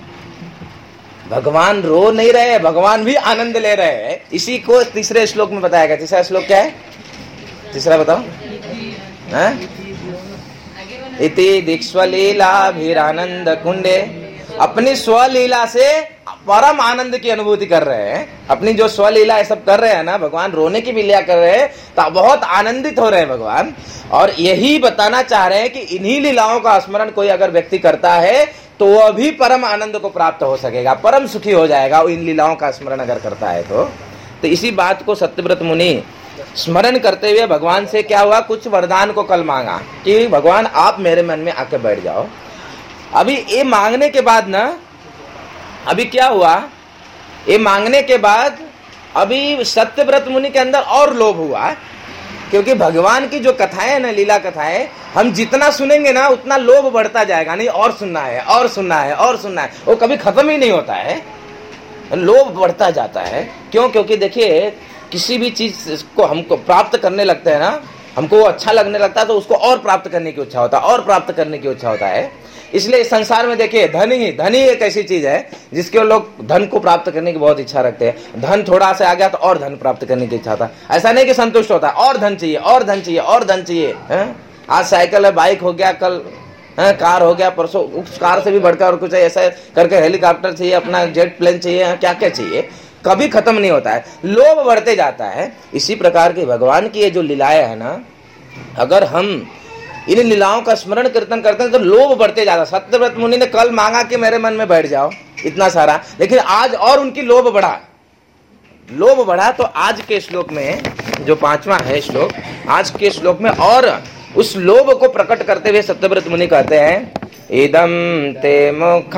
भगवान रो नहीं रहे, भगवान भी आनंद ले रहे हैं। इसी को तीसरे श्लोक में बताया गया। तीसरा श्लोक क्या है? तीसरा बताओ। है इति दीक्षलीलाभिरानंद कुंडे, अपनी स्वलीला से परम आनंद की अनुभूति कर रहे हैं। अपनी जो स्वलीला सब कर रहे हैं ना, भगवान रोने की भी लीला कर रहे हैं तो बहुत आनंदित हो रहे हैं भगवान। और यही बताना चाह रहे हैं कि इन्हीं लीलाओं का स्मरण कोई अगर व्यक्ति करता है तो वह भी परम आनंद को प्राप्त हो सकेगा, परम सुखी हो जाएगा इन लीलाओं का स्मरण अगर करता है तो। तो इसी बात को सत्यव्रत मुनि स्मरण करते हुए भगवान से क्या हुआ, कुछ वरदान को कल मांगा कि भगवान आप मेरे मन में आके बैठ जाओ। अभी ये मांगने के बाद ना, अभी क्या हुआ, ये मांगने के बाद अभी सत्यव्रत मुनि के अंदर और लोभ हुआ, क्योंकि भगवान की जो कथाएं ना, लीला कथाएं, हम जितना सुनेंगे ना उतना लोभ बढ़ता जाएगा। नहीं और सुनना है और सुनना है और सुनना है, वो कभी खत्म ही नहीं होता है, लोभ बढ़ता जाता है। क्यों? क्योंकि देखिए किसी भी चीज को हमको प्राप्त करने लगते हैं ना, हमको वो अच्छा लगने लगता है तो उसको और प्राप्त करने की इच्छा होता है, और प्राप्त करने की इच्छा होता है। इसलिए इस संसार में देखिए धन ही धन ही एक ऐसी चीज है जिसके लोग धन को प्राप्त करने की बहुत इच्छा रखते हैं। धन थोड़ा सा आ गया तो और धन प्राप्त करने की इच्छा होता है। ऐसा नहीं कि संतुष्ट होता है, और धन चाहिए और धन चाहिए और धन चाहिए। आज साइकिल है, बाइक हो गया, कल है कार हो गया, परसों उस कार से भी बढ़कर और कुछ ऐसा करके हेलीकॉप्टर चाहिए, अपना जेट प्लेन चाहिए, क्या क्या चाहिए, कभी खत्म नहीं होता है, लोभ बढ़ते जाता है। इसी प्रकार के भगवान की ये जो लीलाएं है ना, अगर हम इन लीलाओं का स्मरण कीर्तन करते हैं तो लोभ बढ़ते जाता। सत्यव्रत मुनि ने कल मांगा कि मेरे मन में बैठ जाओ इतना सारा, लेकिन आज और उनकी लोभ बढ़ा, लोभ बढ़ा। तो आज के श्लोक में जो पांचवा है श्लोक, आज के श्लोक में और उस लोभ को प्रकट करते हुए सत्यव्रत मुनि कहते हैं, इदं ते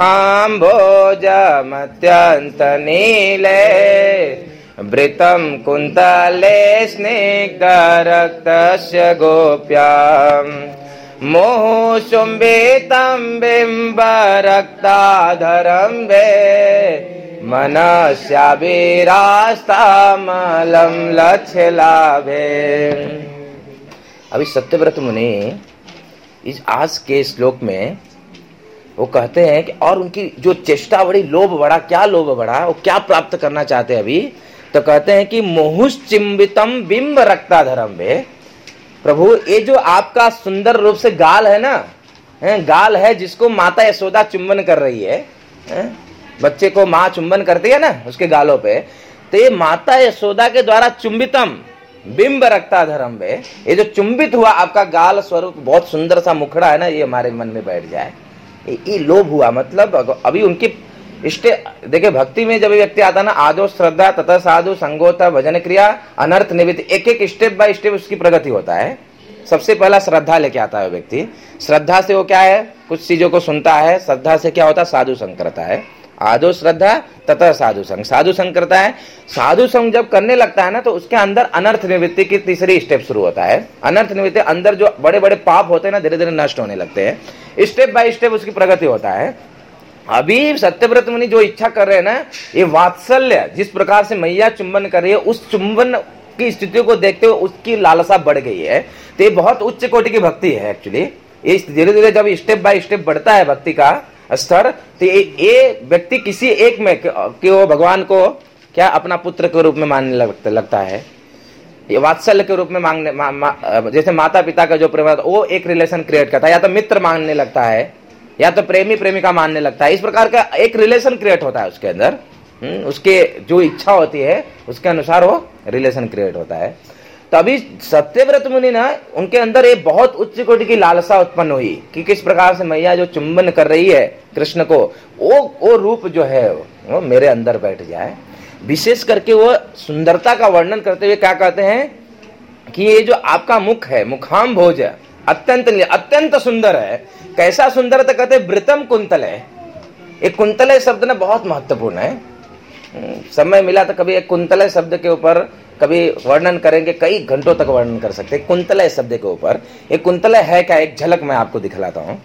मुखाम्भोजमत्यंत नीले वृतं कुन्तले स्निग्धरक्तस्य गोप्यां मोहुशुम्बितं बिम्बरक्ताधरं वे मनस्याभिरास्तामलं लक्ष्य लाभे। अभी सत्यव्रत मुनि इस आज के श्लोक में वो कहते हैं कि और उनकी जो चेष्टा बढ़ी, लोभ बढ़ा। क्या लोभ बढ़ा, वो क्या प्राप्त करना चाहते हैं? अभी तो कहते हैं कि मोहुश्चिंबितम बिंब रक्ताधरम बे, प्रभु ये जो आपका सुंदर रूप से गाल है ना, है, गाल है जिसको माता यशोदा चुंबन कर रही है, है? बच्चे को माँ चुंबन करती है ना उसके गालों पे, तो ये माता यशोदा के द्वारा चुंबितम बिंब रक्ताधरम बे, ये जो चुंबित हुआ आपका गाल स्वरूप बहुत सुंदर सा मुखड़ा है ना, ये हमारे मन में बैठ जाए, ये लोभ हुआ। मतलब अभी उनकी इष्टे देखिए भक्ति में जब व्यक्ति आता ना, आदो श्रद्धा तथा साधु संगोता भजन क्रिया अनर्थ निवृत्ति, एक एक स्टेप बाय स्टेप उसकी प्रगति होता है। सबसे पहला श्रद्धा लेके आता है व्यक्ति, श्रद्धा से वो क्या है, कुछ चीजों को सुनता है, श्रद्धा से क्या होता है, साधु संग करता है। आदो श्रद्धा तथा साधु संग, साधु संग करता है। साधु संग जब करने लगता है ना, तो उसके अंदर अनर्थ निवृत्ति की तीसरी स्टेप शुरू होता है। अनर्थ निवृत्ति, अंदर जो बड़े बड़े पाप होते हैं ना, धीरे धीरे नष्ट होने लगते हैं। स्टेप बाय स्टेप उसकी प्रगति होता है। अभी सत्यव्रत मुनि जो इच्छा कर रहे हैं ना, ये वात्सल्य जिस प्रकार से मैया चुंबन कर रही है, उस चुंबन की स्थिति को देखते हुए उसकी लालसा बढ़ गई है। तो ये बहुत उच्च कोटि की भक्ति है एक्चुअली। ये धीरे धीरे जब स्टेप बाय स्टेप बढ़ता है भक्ति का स्तर, तो ये, ये व्यक्ति किसी एक में कि वो भगवान को क्या अपना पुत्र के रूप में मानने लगता, लगता है, ये वात्सल्य के रूप में मांगने मा, मा, जैसे माता पिता का जो प्रेम वो एक रिलेशन क्रिएट करता है, या तो मित्र मांगने लगता है, या तो प्रेमी प्रेमिका मानने लगता है। इस प्रकार का एक रिलेशन क्रिएट होता है उसके अंदर, उसके जो इच्छा होती है उसके अनुसार वो रिलेशन क्रिएट होता है। तो अभी सत्यव्रत मुनि ना, उनके अंदर एक बहुत उच्च कोटि की लालसा उत्पन्न हुई कि किस प्रकार से मैया जो चुंबन कर रही है कृष्ण को, वो वो रूप जो है वो मेरे अंदर बैठ जाए। विशेष करके वो सुंदरता का वर्णन करते हुए क्या कहते हैं कि ये जो आपका मुख है, मुखाम भोज है, अत्यंत अत्यंत सुंदर है। कैसा सुंदर, तो कहते वृतम कुंतल है। एक कुंतल शब्द ना बहुत महत्वपूर्ण है। समय मिला तो कभी एक कुंतल शब्द के ऊपर कभी वर्णन करेंगे, कई घंटों तक वर्णन कर सकते हैं कुंतल शब्द के ऊपर। एक कुंतल है क्या, एक झलक मैं आपको दिखलाता हूं।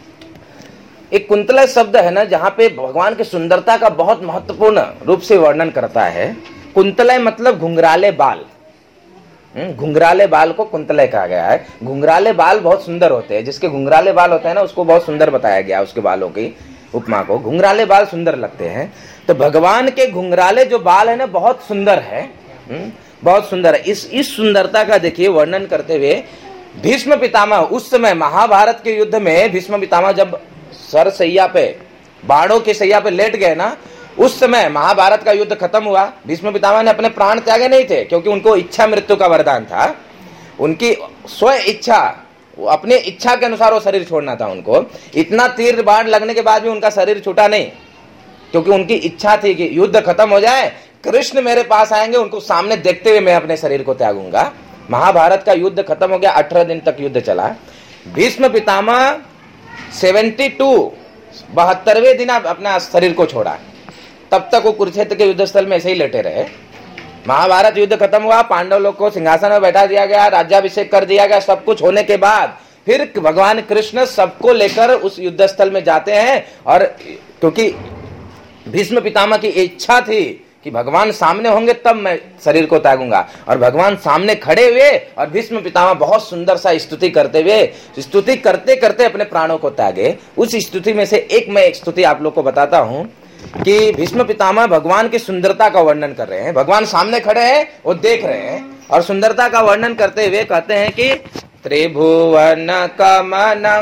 एक कुंतल शब्द है ना, जहां पे भगवान की सुंदरता का बहुत महत्वपूर्ण रूप से वर्णन करता है। कुंतलय मतलब घुंघराले बाल, घुंघराले बाल को कुंतलय कहा गया है। घुंघराले बाल बहुत सुंदर होते हैं, जिसके घुंघराले बाल होते हैं ना उसको बहुत सुंदर बताया गया, उसके बालों की उपमा को। घुंघराले बाल सुंदर लगते हैं, तो भगवान के घुंघराले जो बाल है ना बहुत सुंदर है, बहुत सुंदर है। इस इस सुंदरता का देखिए वर्णन करते हुए भीष्म पितामह, उस समय महाभारत के युद्ध में भीष्म पितामह जब सर सैया पे, बाणों की सैया पे लेट गए ना, उस समय महाभारत का युद्ध खत्म हुआ। भीष्म पितामह ने अपने प्राण त्यागे नहीं थे, क्योंकि उनको इच्छा मृत्यु का वरदान था। उनकी स्व इच्छा, अपने इच्छा के अनुसार वो शरीर छोड़ना था उनको। इतना तीर बाण लगने के बाद भी उनका शरीर छूटा नहीं, क्योंकि उनकी इच्छा थी कि युद्ध खत्म हो जाए, कृष्ण मेरे पास आएंगे, उनको सामने देखते हुए मैं अपने शरीर को त्यागूंगा। महाभारत का युद्ध खत्म हो गया, अठारह दिन तक युद्ध चला। भीष्म पितामह सेवेंटी टू बहत्तरवें दिन अपना शरीर को छोड़ा। तब तक वो कुरुक्षेत्र के युद्ध स्थल में ऐसे ही लेटे रहे। महाभारत युद्ध खत्म हुआ, पांडव लोग को सिंहासन में बैठा दिया गया, राज्याभिषेक कर दिया गया। सब कुछ होने के बाद फिर भगवान कृष्ण सबको लेकर उस युद्ध स्थल में जाते हैं। और क्योंकि भीष्म पितामह की इच्छा थी कि भगवान सामने होंगे तब मैं शरीर को त्यागूंगा, और भगवान सामने खड़े हुए और भीष्म पितामह बहुत सुंदर सा स्तुति करते हुए, स्तुति करते करते अपने प्राणों को त्यागे। उस स्तुति में से एक मैं एक स्तुति आप लोग को बताता हूं कि भीष्म पितामह भगवान की सुंदरता का वर्णन कर रहे हैं। भगवान सामने खड़े हैं, वो देख रहे हैं, और सुंदरता का वर्णन करते हुए कहते हैं कि त्रिभुवन कमनम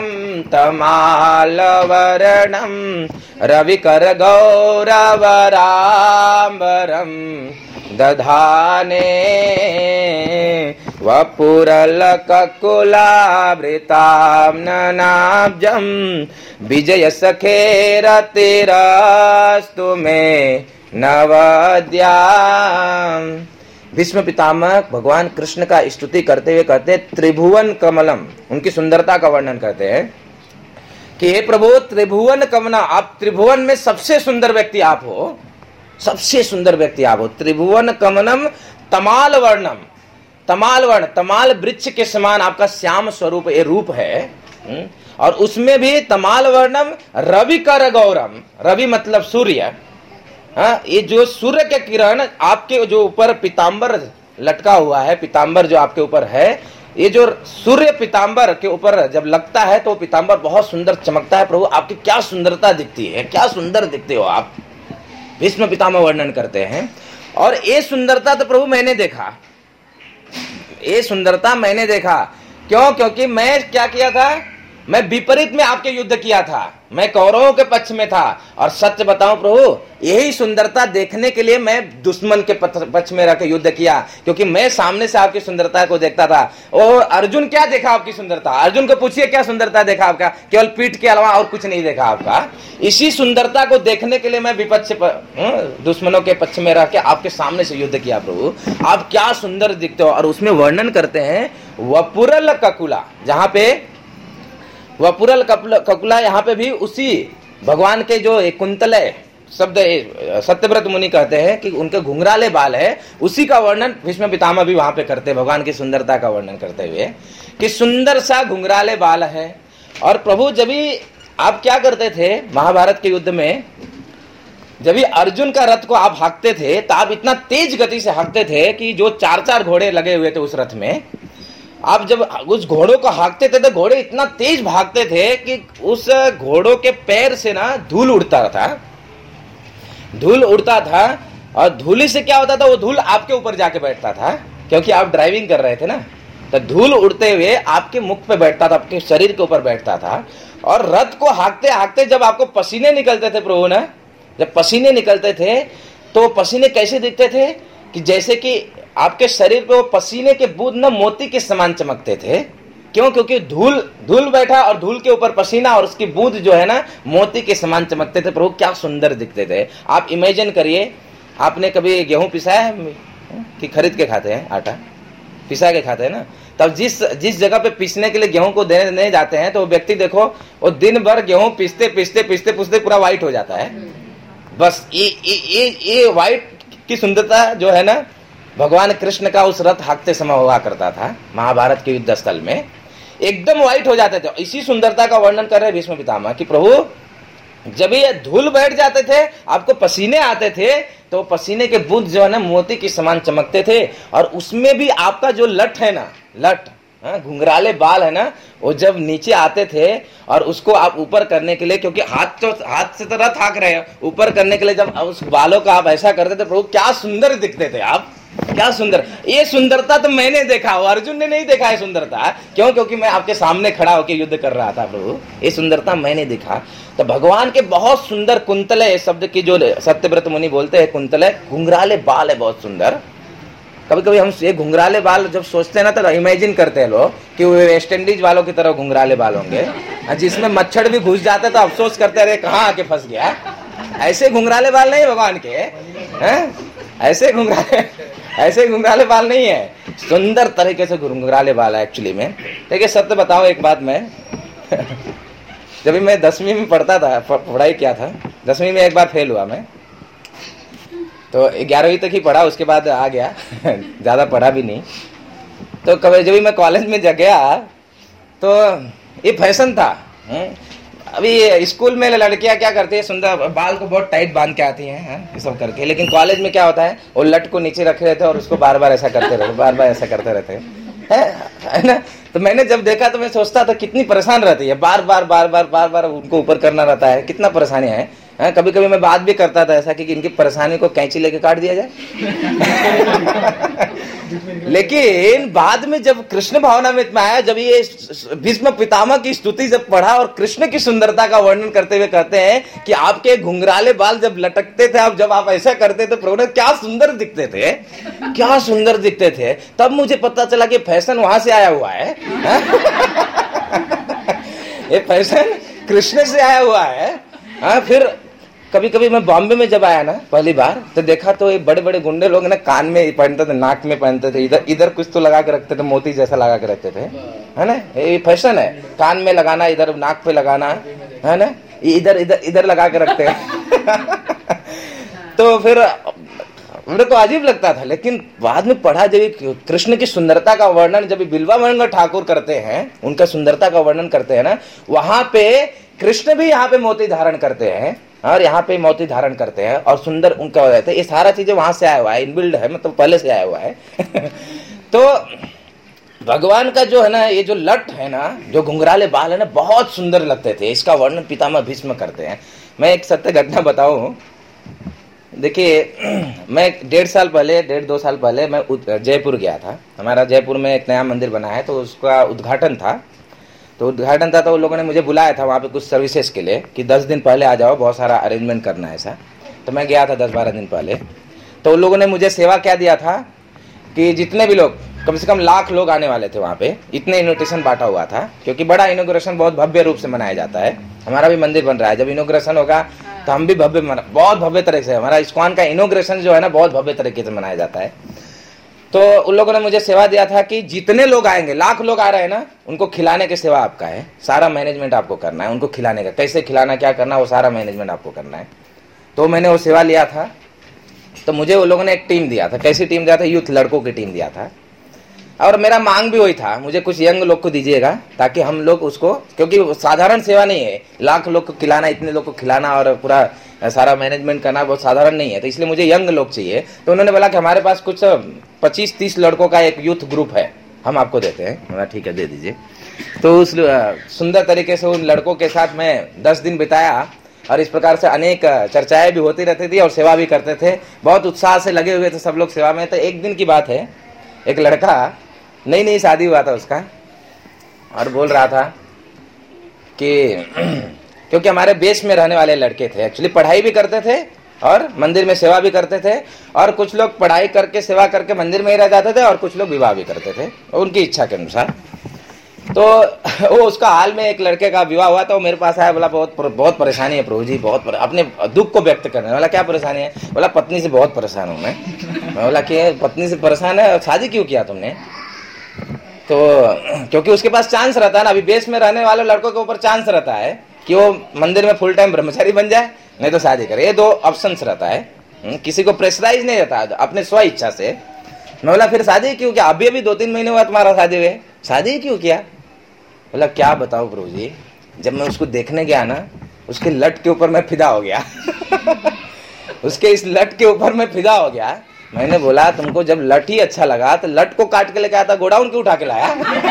तमालवरणम रविकर गौरवराम्बरम दधाने वपुरलककुलावृतां ननाब्जं विजय सखेरतिरस्तु मे नवद्याम्। भीष्म पितामह भगवान कृष्ण का स्तुति करते हुए कहते हैं त्रिभुवन कमलम, उनकी सुंदरता का वर्णन करते हैं कि हे प्रभु त्रिभुवन कमना, आप त्रिभुवन में सबसे सुंदर व्यक्ति आप हो, सबसे सुंदर व्यक्ति आप हो। त्रिभुवन कमनम तमाल वर्णम, तमाल वर्ण, तमाल वृक्ष के समान आपका श्याम स्वरूप ये रूप है। और उसमें भी तमाल वर्णम रवि कर गौरम, रवि मतलब सूर्य। हाँ, ये जो सूर्य के किरण आपके जो ऊपर पीतांबर लटका हुआ है, पीतांबर जो आपके ऊपर है, ये जो सूर्य पीतांबर के ऊपर जब लगता है तो पीतांबर बहुत सुंदर चमकता है। प्रभु आपकी क्या सुंदरता दिखती है, क्या सुंदर दिखते हो आप, भीष्म पितामह वर्णन करते हैं। और ये सुंदरता तो प्रभु मैंने देखा, ये सुंदरता मैंने देखा। क्यों? क्योंकि मैं क्या किया था, मैं विपरीत में आपके युद्ध किया था, मैं कौरवों के पक्ष में था। और सत्य बताऊं प्रभु, यही सुंदरता देखने के लिए मैं दुश्मन के पक्ष में रहकर युद्ध किया, क्योंकि मैं सामने से आपकी सुंदरता को देखता था। और अर्जुन क्या देखा आपकी सुंदरता? अर्जुन को पूछिए क्या सुंदरता देखा आपका? केवल पीठ के अलावा और कुछ नहीं देखा आपका। इसी सुंदरता को देखने के लिए मैं विपक्ष दुश्मनों के पक्ष में रह के आपके सामने से युद्ध किया। प्रभु आप क्या सुंदर दिखते हो। और उसमें वर्णन करते हैं वपुरल ककुला, जहां पे वपुरल ककुला, यहाँ पे भी उसी भगवान के जो एक कुंतले शब्द सत्यव्रत मुनि कहते हैं कि उनके घुंघराले बाल है, उसी का वर्णन भीष्म पितामह भी वहां पे करते हैं, भगवान की सुंदरता का वर्णन करते हुए कि सुंदर सा घुंघराले बाल है। और प्रभु जब भी आप क्या करते थे महाभारत के युद्ध में, जब भी अर्जुन का रथ को आप हाँकते थे तो आप इतना तेज गति से हाँकते थे कि जो चार चार घोड़े लगे हुए थे उस रथ में, आप जब उस घोड़ों को हाँकते थे तो घोड़े इतना तेज भागते थे कि उस घोड़ों के पैर से ना धूल उड़ता था, धूल उड़ता था। और धूल से क्या होता था, वो धूल आपके ऊपर जाके बैठता था, क्योंकि आप ड्राइविंग कर रहे थे ना, तो धूल उड़ते हुए आपके मुख पे बैठता था, आपके शरीर के ऊपर बैठता था। और रथ को हाँकते हाँकते जब आपको पसीने निकलते थे प्रभु ना, जब पसीने निकलते थे तो पसीने कैसे दिखते थे कि जैसे कि आपके शरीर पे वो पसीने के बूंद ना मोती के समान चमकते थे। क्यों? क्योंकि धूल धूल बैठा और धूल के ऊपर पसीना और उसकी बूंद जो है ना मोती के समान चमकते थे। प्रभु क्या सुंदर दिखते थे। आप इमेजिन करिए, आपने कभी गेहूं पिसाया है कि खरीद के खाते हैं? आटा पिसा के खाते हैं ना। तब जिस जिस जगह पे पीसने के लिए गेहूं को देने नहीं जाते हैं तो वो व्यक्ति देखो, वो दिन भर गेहूं पीसते पीसते पीसते पीसते पूरा व्हाइट हो जाता है। बस ये ये ये व्हाइट की सुंदरता जो है ना, भगवान कृष्ण का उस रथ हाँकते समय हुआ करता था महाभारत के युद्ध स्थल में, एकदम व्हाइट हो जाते थे। इसी सुंदरता का वर्णन कर रहे भीष्म पितामह कि प्रभु जब ये धूल बैठ जाते थे, आपको पसीने आते थे, तो पसीने के बूंद जो है ना मोती के समान चमकते थे। और उसमें भी आपका जो लट है ना, लट घुंघराले बाल है ना, वो जब नीचे आते थे और उसको आप ऊपर करने के लिए, क्योंकि हाथ तो हाथ से तो रथ हाँक रहे हैं, ऊपर करने के लिए जब उस बालों का आप ऐसा करते थे, प्रभु क्या सुंदर दिखते थे आप, क्या सुंदर। ये सुंदरता तो मैंने देखा, अर्जुन ने नहीं देखा है सुंदरता। क्यों? क्योंकि मैं आपके सामने खड़ा होकर युद्ध कर रहा था प्रभु, ये सुंदरता मैंने देखा। तो भगवान के बहुत सुंदर कुंतले शब्द की जो सत्यव्रत मुनि बोलते हैं, कुंतले घुंघराले बाल है बहुत सुंदर। कभी कभी हम ये घुंघराले बाल जब सोचते हैं ना तो इमेजिन करते हैं लोग कि वो वेस्ट इंडीज वालों की तरह घुंघराले बाल होंगे, जिसमें मच्छर भी घुस जाते तो अफसोस करते रहे कहाँ आके फंस गया। ऐसे घुंघराले बाल नहीं भगवान के हैं, ऐसे घुंघराले ऐसे घुंघराले बाल नहीं है, सुंदर तरीके से घुंघराले बाल है एक्चुअली में। देखिए सत्य बताऊं एक बात, मैं जब भी मैं दसवीं में पढ़ता था, पढ़ाई किया था, दसवीं में एक बार फेल हुआ मैं, तो ग्यारहवीं तक ही पढ़ा, उसके बाद आ गया ज्यादा पढ़ा भी नहीं। तो कभी जब भी मैं कॉलेज में गया तो ये फैशन था। अभी स्कूल में लड़कियां क्या करती है, सुंदर बाल को बहुत टाइट बांध के आती हैं ये सब करके, लेकिन कॉलेज में क्या होता है, वो लट को नीचे रखे रहते हैं और उसको बार बार ऐसा करते रहते बार बार ऐसा करते रहते हैं, है ना। तो मैंने जब देखा तो मैं सोचता था कितनी परेशान रहती है, बार बार बार बार बार बार उनको ऊपर करना रहता है, कितना परेशानी है। है? कभी कभी मैं बात भी करता था ऐसा कि इनकी परेशानी को कैंची लेके काट दिया जाए। लेकिन बाद में जब कृष्ण भावना में आया, जब ये भीष्म पितामह की स्तुति जब पढ़ा और कृष्ण की सुंदरता का वर्णन करते हुए कहते हैं कि आपके घुंघराले बाल जब लटकते थे, आप जब आप ऐसा करते थे प्रभु, क्या सुंदर दिखते थे, क्या सुंदर दिखते थे। तब मुझे पता चला कि फैशन वहां से आया हुआ है, है? ये फैशन कृष्ण से आया हुआ है। हाँ, फिर कभी कभी मैं बॉम्बे में जब आया ना पहली बार, तो देखा तो ये बड़े बड़े गुंडे लोग ना कान में पहनते थे, नाक में पहनते थे, इधर इधर कुछ तो लगा के रखते थे, मोती जैसा लगा के रखते थे, है ना। ये फैशन है, कान में लगाना, इधर नाक पे लगाना, है ना, इधर इधर इधर लगा के रखते हैं। तो फिर मुझे तो अजीब लगता था, लेकिन बाद में पढ़ा जब कृष्ण की सुंदरता का वर्णन जब बिल्वा मंगल ठाकुर करते हैं, उनका सुंदरता का वर्णन करते हैं ना, वहां पे कृष्ण भी यहाँ पे मोती धारण करते हैं और यहाँ पे मोती धारण करते हैं और सुंदर उनका हो जाता है। ये सारा चीजें वहां से आया हुआ है, इनबिल्ड है, मतलब पहले से आया हुआ है। तो भगवान का जो है ना, ये जो लट है ना, जो घुंघराले बाल है ना, बहुत सुंदर लगते थे। इसका वर्णन पितामह भीष्म करते हैं। मैं एक सत्य घटना बताऊं, देखिए, मैं डेढ़ साल पहले डेढ़ दो साल पहले मैं जयपुर गया था। हमारा जयपुर में एक नया मंदिर बना है, तो उसका उद्घाटन था। तो उद्घाटन था तो उन लोगों ने मुझे बुलाया था वहाँ पे कुछ सर्विसेज के लिए कि दस दिन पहले आ जाओ, बहुत सारा अरेंजमेंट करना है ऐसा। तो मैं गया था दस बारह दिन पहले। तो उन लोगों ने मुझे सेवा क्या दिया था कि जितने भी लोग, कम से कम लाख लोग आने वाले थे वहाँ पे, इतने इनविटेशन बांटा हुआ था, क्योंकि बड़ा इनोग्रेशन बहुत भव्य रूप से मनाया जाता है। हमारा भी मंदिर बन रहा है, जब इनोग्रेशन होगा तो हम भी भव्य मना बहुत भव्य तरह से, हमारा इस्कॉन का इनोग्रेशन जो है ना बहुत भव्य तरीके से मनाया जाता है। तो उन लोगों ने मुझे सेवा दिया था कि जितने लोग आएंगे, लाख लोग आ रहे हैं ना, उनको खिलाने की सेवा आपका है, सारा मैनेजमेंट आपको करना है, उनको खिलाने का, कैसे खिलाना क्या करना वो सारा मैनेजमेंट आपको करना है। तो मैंने वो सेवा लिया था। तो मुझे वो लोगों ने एक टीम दिया था। कैसी टीम दिया था? यूथ लड़कों की टीम दिया था। और मेरा मांग भी वही था, मुझे कुछ यंग लोग को दीजिएगा ताकि हम लोग उसको, क्योंकि साधारण सेवा नहीं है, लाख लोग को खिलाना, इतने लोग को खिलाना और पूरा सारा मैनेजमेंट करना बहुत साधारण नहीं है, तो इसलिए मुझे यंग लोग चाहिए। तो उन्होंने बोला कि हमारे पास कुछ पच्चीस तीस लड़कों का एक यूथ ग्रुप है, हम आपको देते हैं। बोला ठीक है, दे दीजिए। तो उस सुंदर तरीके से उन लड़कों के साथ मैं दस दिन बिताया और इस प्रकार से अनेक चर्चाएं भी होती रहती थी और सेवा भी करते थे। बहुत उत्साह से लगे हुए थे सब लोग सेवा में। तो एक दिन की बात है, एक लड़का, नई नई शादी हुआ था उसका, और बोल रहा था कि क्योंकि हमारे बेस में रहने वाले लड़के थे, एक्चुअली पढ़ाई भी करते थे और मंदिर में सेवा भी करते थे, और कुछ लोग पढ़ाई करके सेवा करके मंदिर में ही रह जाते थे और कुछ लोग विवाह भी करते थे उनकी इच्छा के अनुसार। तो वो उसका हाल में एक लड़के का विवाह हुआ, तो वो मेरे पास आया, बोला बहुत बहुत परेशानी है प्रभु जी, बहुत पर... अपने दुख को व्यक्त करने। बोला क्या परेशानी है? बोला पत्नी से बहुत परेशान हूँ मैं। मैं बोला कि पत्नी से परेशान है, शादी क्यों किया तुमने? तो क्योंकि उसके पास चांस रहता है ना, अभी बेस में रहने वाले लड़कों के ऊपर चांस रहता है कि वो मंदिर में फुल टाइम ब्रह्मचारी बन जाए, नहीं तो शादी करे। ये दो ऑप्शंस रहता है, किसी को प्रेशराइज नहीं रहता, अपने स्व इच्छा से। मैं बोला फिर शादी क्यों किया? अभी अभी दो तीन महीने हुआ तुम्हारा शादी हुए, शादी क्यों किया? बोला क्या बताओ प्रभु जी, जब मैं उसको देखने गया ना, उसके लट के ऊपर मैं फिदा हो गया। उसके इस लट के ऊपर मैं फिदा हो गया। मैंने बोला तुमको जब लट ही अच्छा लगा तो लट को काट के लेके आता, गोडाउन क्यों उठा के लाया?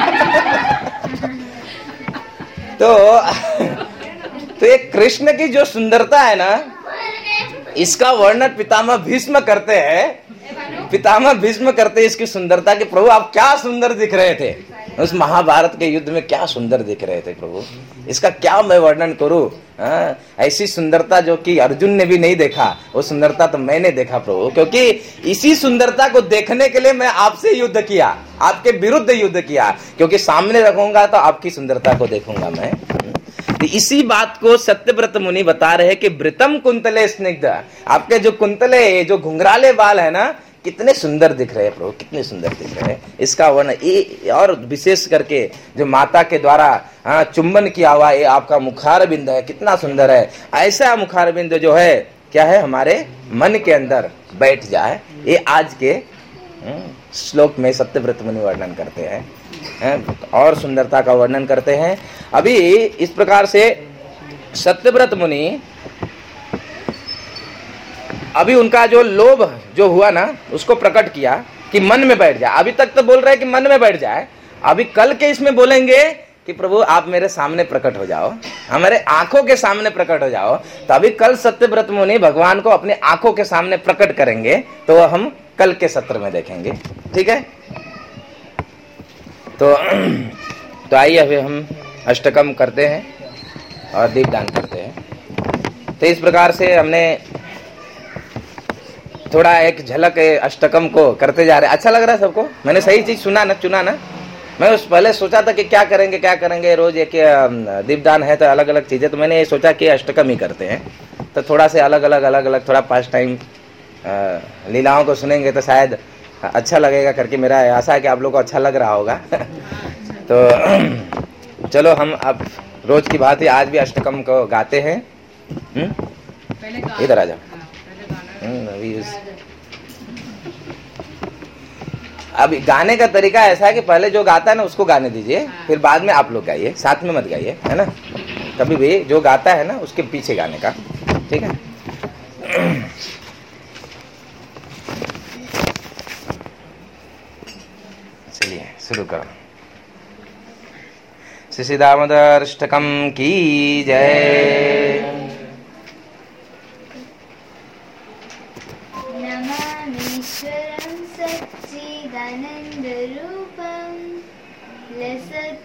तो तो ये कृष्ण की जो सुंदरता है ना, इसका वर्णन पितामह भीष्म करते हैं। पितामह भीष्म करते हैं इसकी सुंदरता कि प्रभु आप क्या सुंदर दिख रहे थे उस महाभारत के युद्ध में, क्या सुंदर दिख रहे थे प्रभु, इसका क्या मैं वर्णन करूं। हाँ, ऐसी सुंदरता जो कि अर्जुन ने भी नहीं देखा, वो सुंदरता तो मैंने देखा प्रभु, क्योंकि इसी सुंदरता को देखने के लिए मैं आपसे युद्ध किया, आपके विरुद्ध युद्ध किया, क्योंकि सामने रखूंगा तो आपकी सुंदरता को देखूंगा मैं। तो इसी बात को सत्यव्रत मुनि बता रहे हैं कि वृतम कुंतले स्निग्ध, आपके जो कुंतले, जो घुंघराले बाल है ना, कितने सुंदर दिख रहे हैं प्रभु, कितने सुंदर दिख रहे हैं। इसका वर्णन, और विशेष करके जो माता के द्वारा हाँ चुंबन किया हुआ ये आपका मुखार बिंद है, कितना सुंदर है। ऐसा मुखार बिंद जो है क्या है, हमारे मन के अंदर बैठ जाए, ये आज के श्लोक में सत्यव्रत मुनि वर्णन करते हैं और सुंदरता का वर्णन करते हैं। अभी इस प्रकार से सत्यव्रत मुनि, अभी उनका जो लोभ जो हुआ ना, उसको प्रकट किया कि मन में बैठ जाए। अभी तक तो बोल रहे हैं कि मन में बैठ जाए, अभी कल के इसमें बोलेंगे कि प्रभु आप मेरे सामने प्रकट हो जाओ, हमारे आंखों के सामने प्रकट हो जाओ। तो अभी कल सत्यव्रत मुनि भगवान को अपने आंखों के सामने प्रकट करेंगे, तो हम कल के सत्र में देखेंगे, ठीक है। तो तो आइए अभी हम अष्टकम करते हैं और दीपदान करते हैं। तो इस प्रकार से हमने थोड़ा एक झलक अष्टकम को करते जा रहे हैं। अच्छा लग रहा है सबको? मैंने सही चीज सुना ना, चुना ना? मैं उस पहले सोचा था कि क्या करेंगे क्या करेंगे, रोज एक दीपदान है तो अलग अलग चीजें, तो मैंने ये सोचा कि अष्टकम ही करते हैं। तो थोड़ा से अलग अलग अलग अलग थोड़ा पास टाइम लीलाओं को सुनेंगे तो शायद अच्छा लगेगा करके मेरा आशा है कि आप लोग को अच्छा लग रहा होगा। तो चलो हम अब रोज की बात है, आज भी अष्टकम को गाते हैं। इधर आ जाओ। अभी अभी गाने का तरीका ऐसा है कि पहले जो गाता है ना उसको गाने दीजिए, फिर बाद में आप लोग गाइए, साथ में मत गाइए, है ना। कभी भी जो गाता है ना उसके पीछे गाने का, ठीक है। चलिए शुरू करो। श्री दामोदर अष्टकम की जय।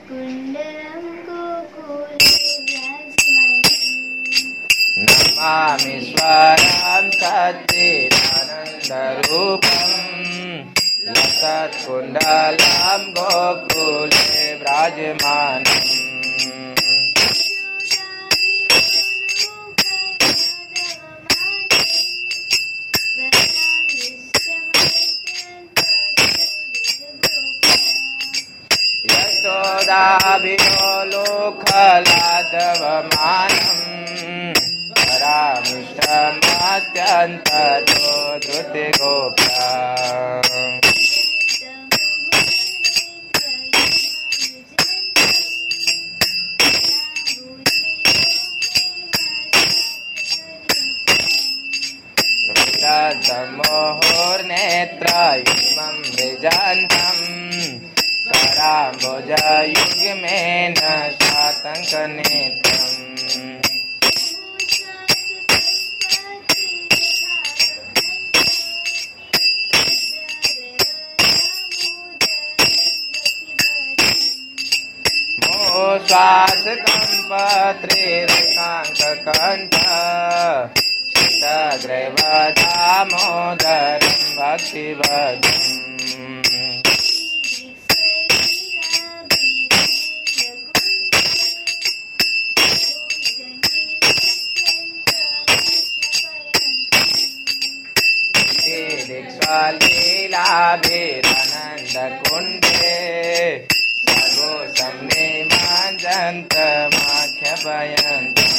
नमामि स्वरं सच्चिदानन्दरूपं लसत्कुण्डलं गोकुले विराजमानम् यशोदाभिलोकलादवमानम् परामिष्टमत्यन्ततो धृतिगोप्ता मोहोर्नेत्र इमं विजन्तम् कराम्बुजयुग्मेन शातङ्कनेत्रम् मोश्वासकम्पत्रिकान्तकण्ठ दामोदरं भक्तिवदम् लीलाभिरानन्दकुण्डे सर्वो सम्मे माञ्जन्तमाख्यभयन्तम्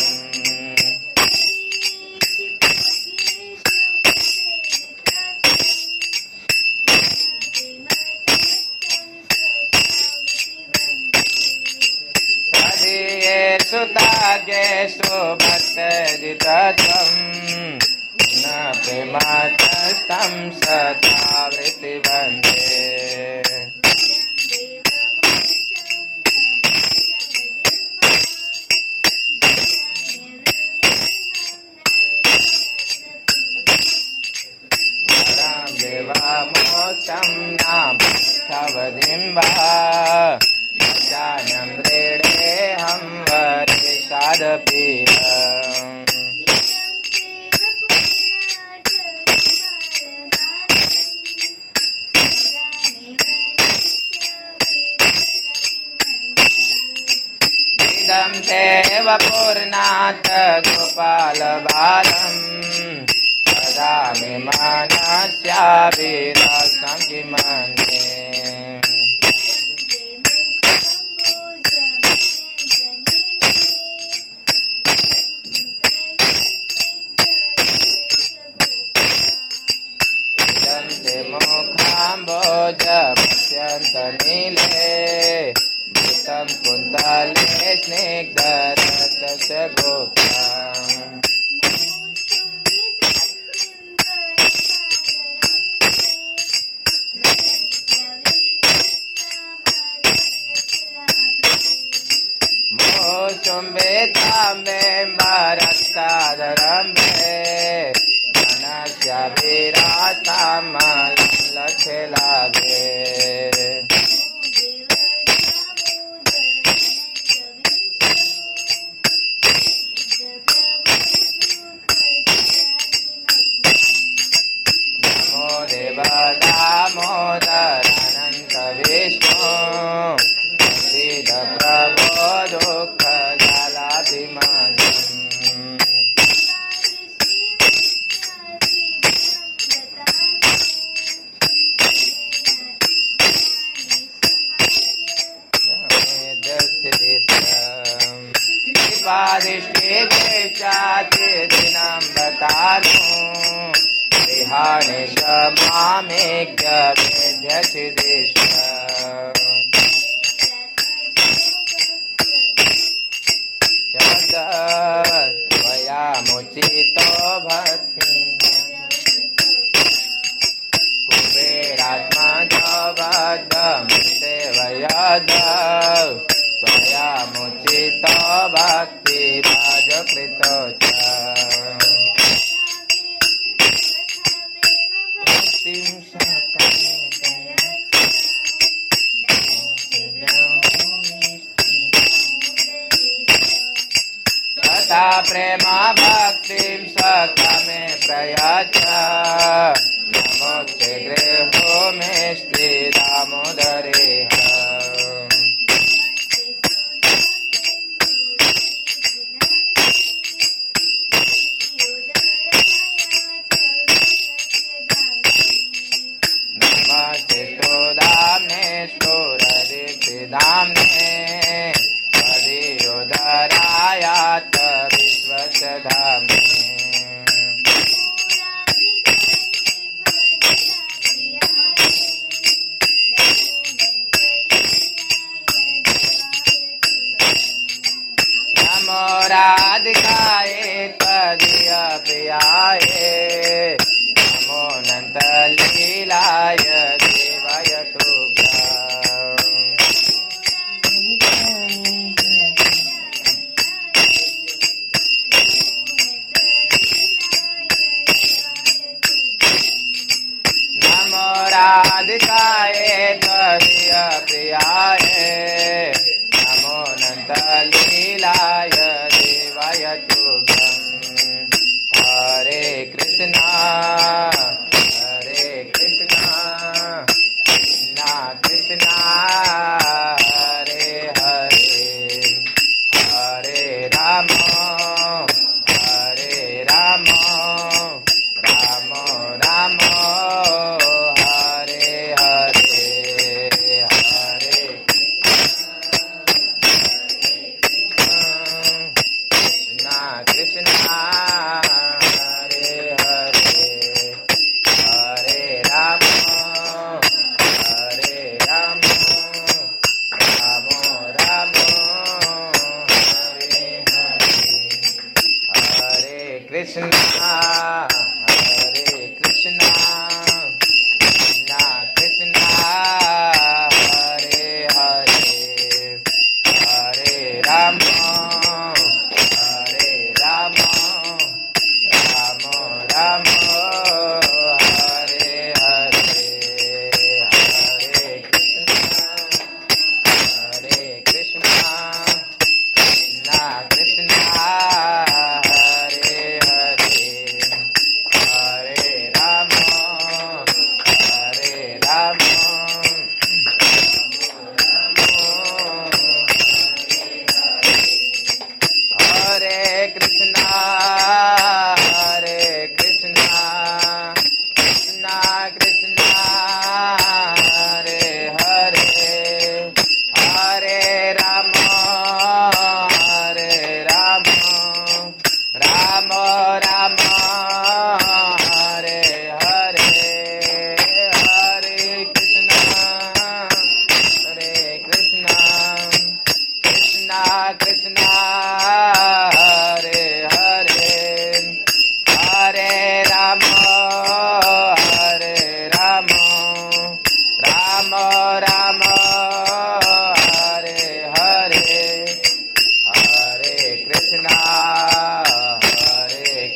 सुताज्ञेषु भक्तजितत्वम् न प्रेमातस्तं सदा वृत्तिवन्दे वरं देवामोक्षं नाम क्षवदिम्बः जानं मृडेऽहं वरेशादपीह इदं देव पूर्णात् गोपालबालम् सदा मे मनस्याभिलाषं किमन्ये मोक्षाम्बोजमत्यन्तनीले भूतं कुन्तले स्निग्धरसस्य गोप्ता मोचुम्बिताम्बेम्बरक्तादरम्बे मनस्याभिरातामलं लक्ष्यलाभे नमो देव दामोदरानन्त विष्णु प्रसीद प्रभो दुःखजलाभिमानम् कृपादिष्टिभिश्चाचिदिनं बतानु विहानिश मामेक्य वेद्यचिदिष्ट त्वया मुचितो भक्ति कुबेरात्मजबद्धं सेवयद त्वया मुचितो भक्ति भाजकृतो च भक्तिं सकले सा प्रेम भक्तिं स्वकमे प्रयच्छ नमोऽस्ते गृहो मे श्री दामोदरेह नमस्ते स्तोदाम्ने स्तोरदीप्तिदाम्ने हरियोदरायात विश्वसधाम्ने नमो राधिकाय त्वदीय प्रियाय नमो नन्दलीलाय देवाय तुभ्यम् नमो राधिकाय त्वदीय प्रियाय नमो नन्दलीलाय देवाय तुभ्यम् हरे कृष्णा हरे कृष्णा कृष्णा कृष्णा हरे हरे हरे राम हरे राम राम राम हरे हरे हरे कृष्णा कृष्णा हरे हरे हरे राम हरे राम राम राम हरे हरे हरे कृष्णा हरे कृष्णा कृष्णा कृष्णा हरे हरे हरे राम हरे राम राम राम हरे हरे हरे कृष्णा हरे कृष्णा कृष्णा कृष्णा हरे हरे हरे राम हरे राम हरे कृष्णा हरे कृष्णा कृष्णा कृष्णा हरे हरे हरे राम हरे राम राम राम हरे हरे हरे कृष्णा हरे कृष्णा कृष्णा कृष्णा हरे हरे हरे राम हरे राम राम राम हरे हरे हरे कृष्णा हरे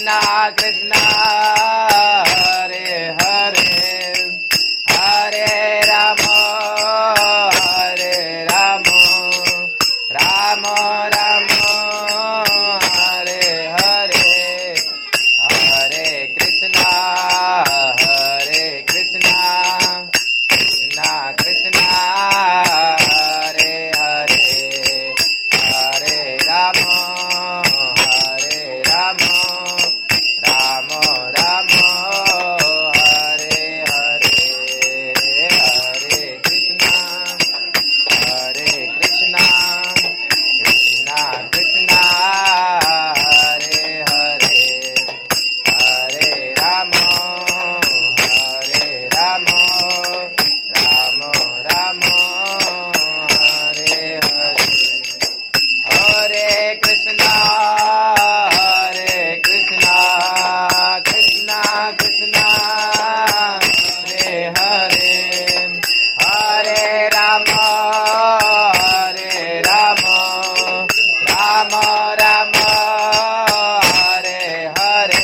कृष्णा कृष्णा हरे हरे हरे राम हरे राम राम राम हरे हरे हरे कृष्णा हरे कृष्णा कृष्णा कृष्णा हरे हरे हरे राम हरे राम राम राम हरे हरे हरे कृष्णा हरे कृष्णा कृष्णा कृष्णा हरे हरे हरे राम हरे राम राम राम हरे हरे हरे कृष्णा हरे कृष्णा कृष्णा कृष्णा हरे हरे हरे राम हरे राम राम राम हरे हरे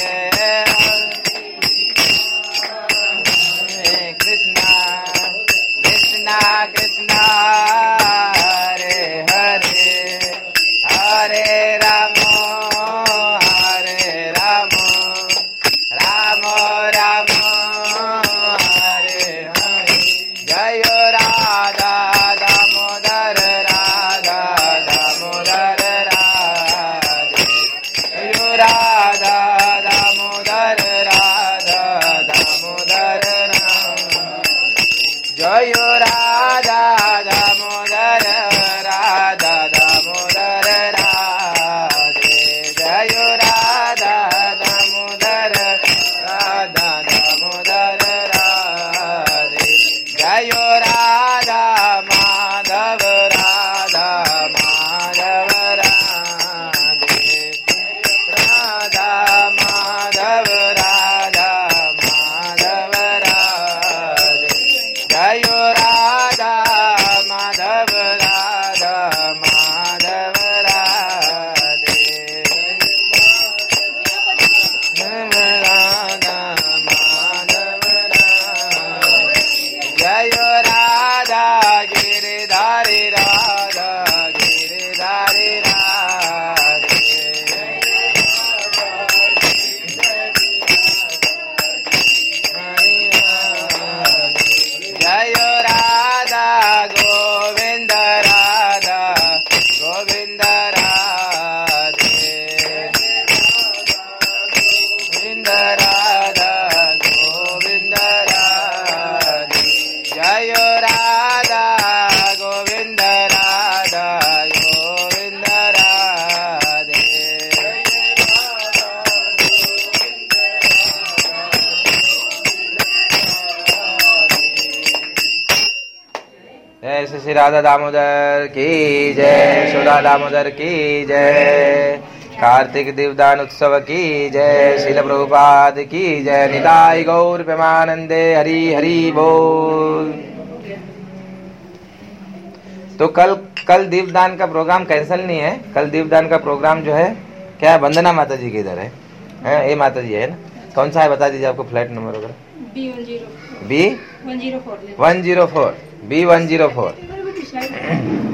हरे कृष्णा कृष्णा कृष्णा हरे हरे हरे राम हरे राम राम राम हरे हरे जय राधा दामोदर राधा दामोदर राधे जय राधा दामोदर राधा दामोदर राम जय राधा दामोदर राधा दामोदर राधे जय राधा दामोदर राधा दामोदर राधे जय राधा माधव राधा माधव राधे राधा माधव राधा माधव राधे जय राधा माधव राधा माधव राधे राधा माधव राधे जय राधा गिरिधारी राधा गिरिधारी राधे जय राधा गोविंद राधा गोविंद राधे गोविंद राधा गोविंद राधे जय राधा गोविंद राधा गोविंद राधे जय श्री श्री राधा दामोदर की जय सुधा दामोदर की जय कार्तिक दीपदान उत्सव की जय श्रील प्रभुपाद की जय निताई गौर प्रेमानंदे हरि हरि बोल। तो कल कल दीपदान का प्रोग्राम कैंसिल नहीं है। कल दीपदान का प्रोग्राम जो है क्या है, वंदना माता जी के इधर है, है ये माता जी है ना। कौन सा है बता दीजिए, आपको फ्लैट नंबर वगैरह। B one zero B one zero four one zero four B one zero four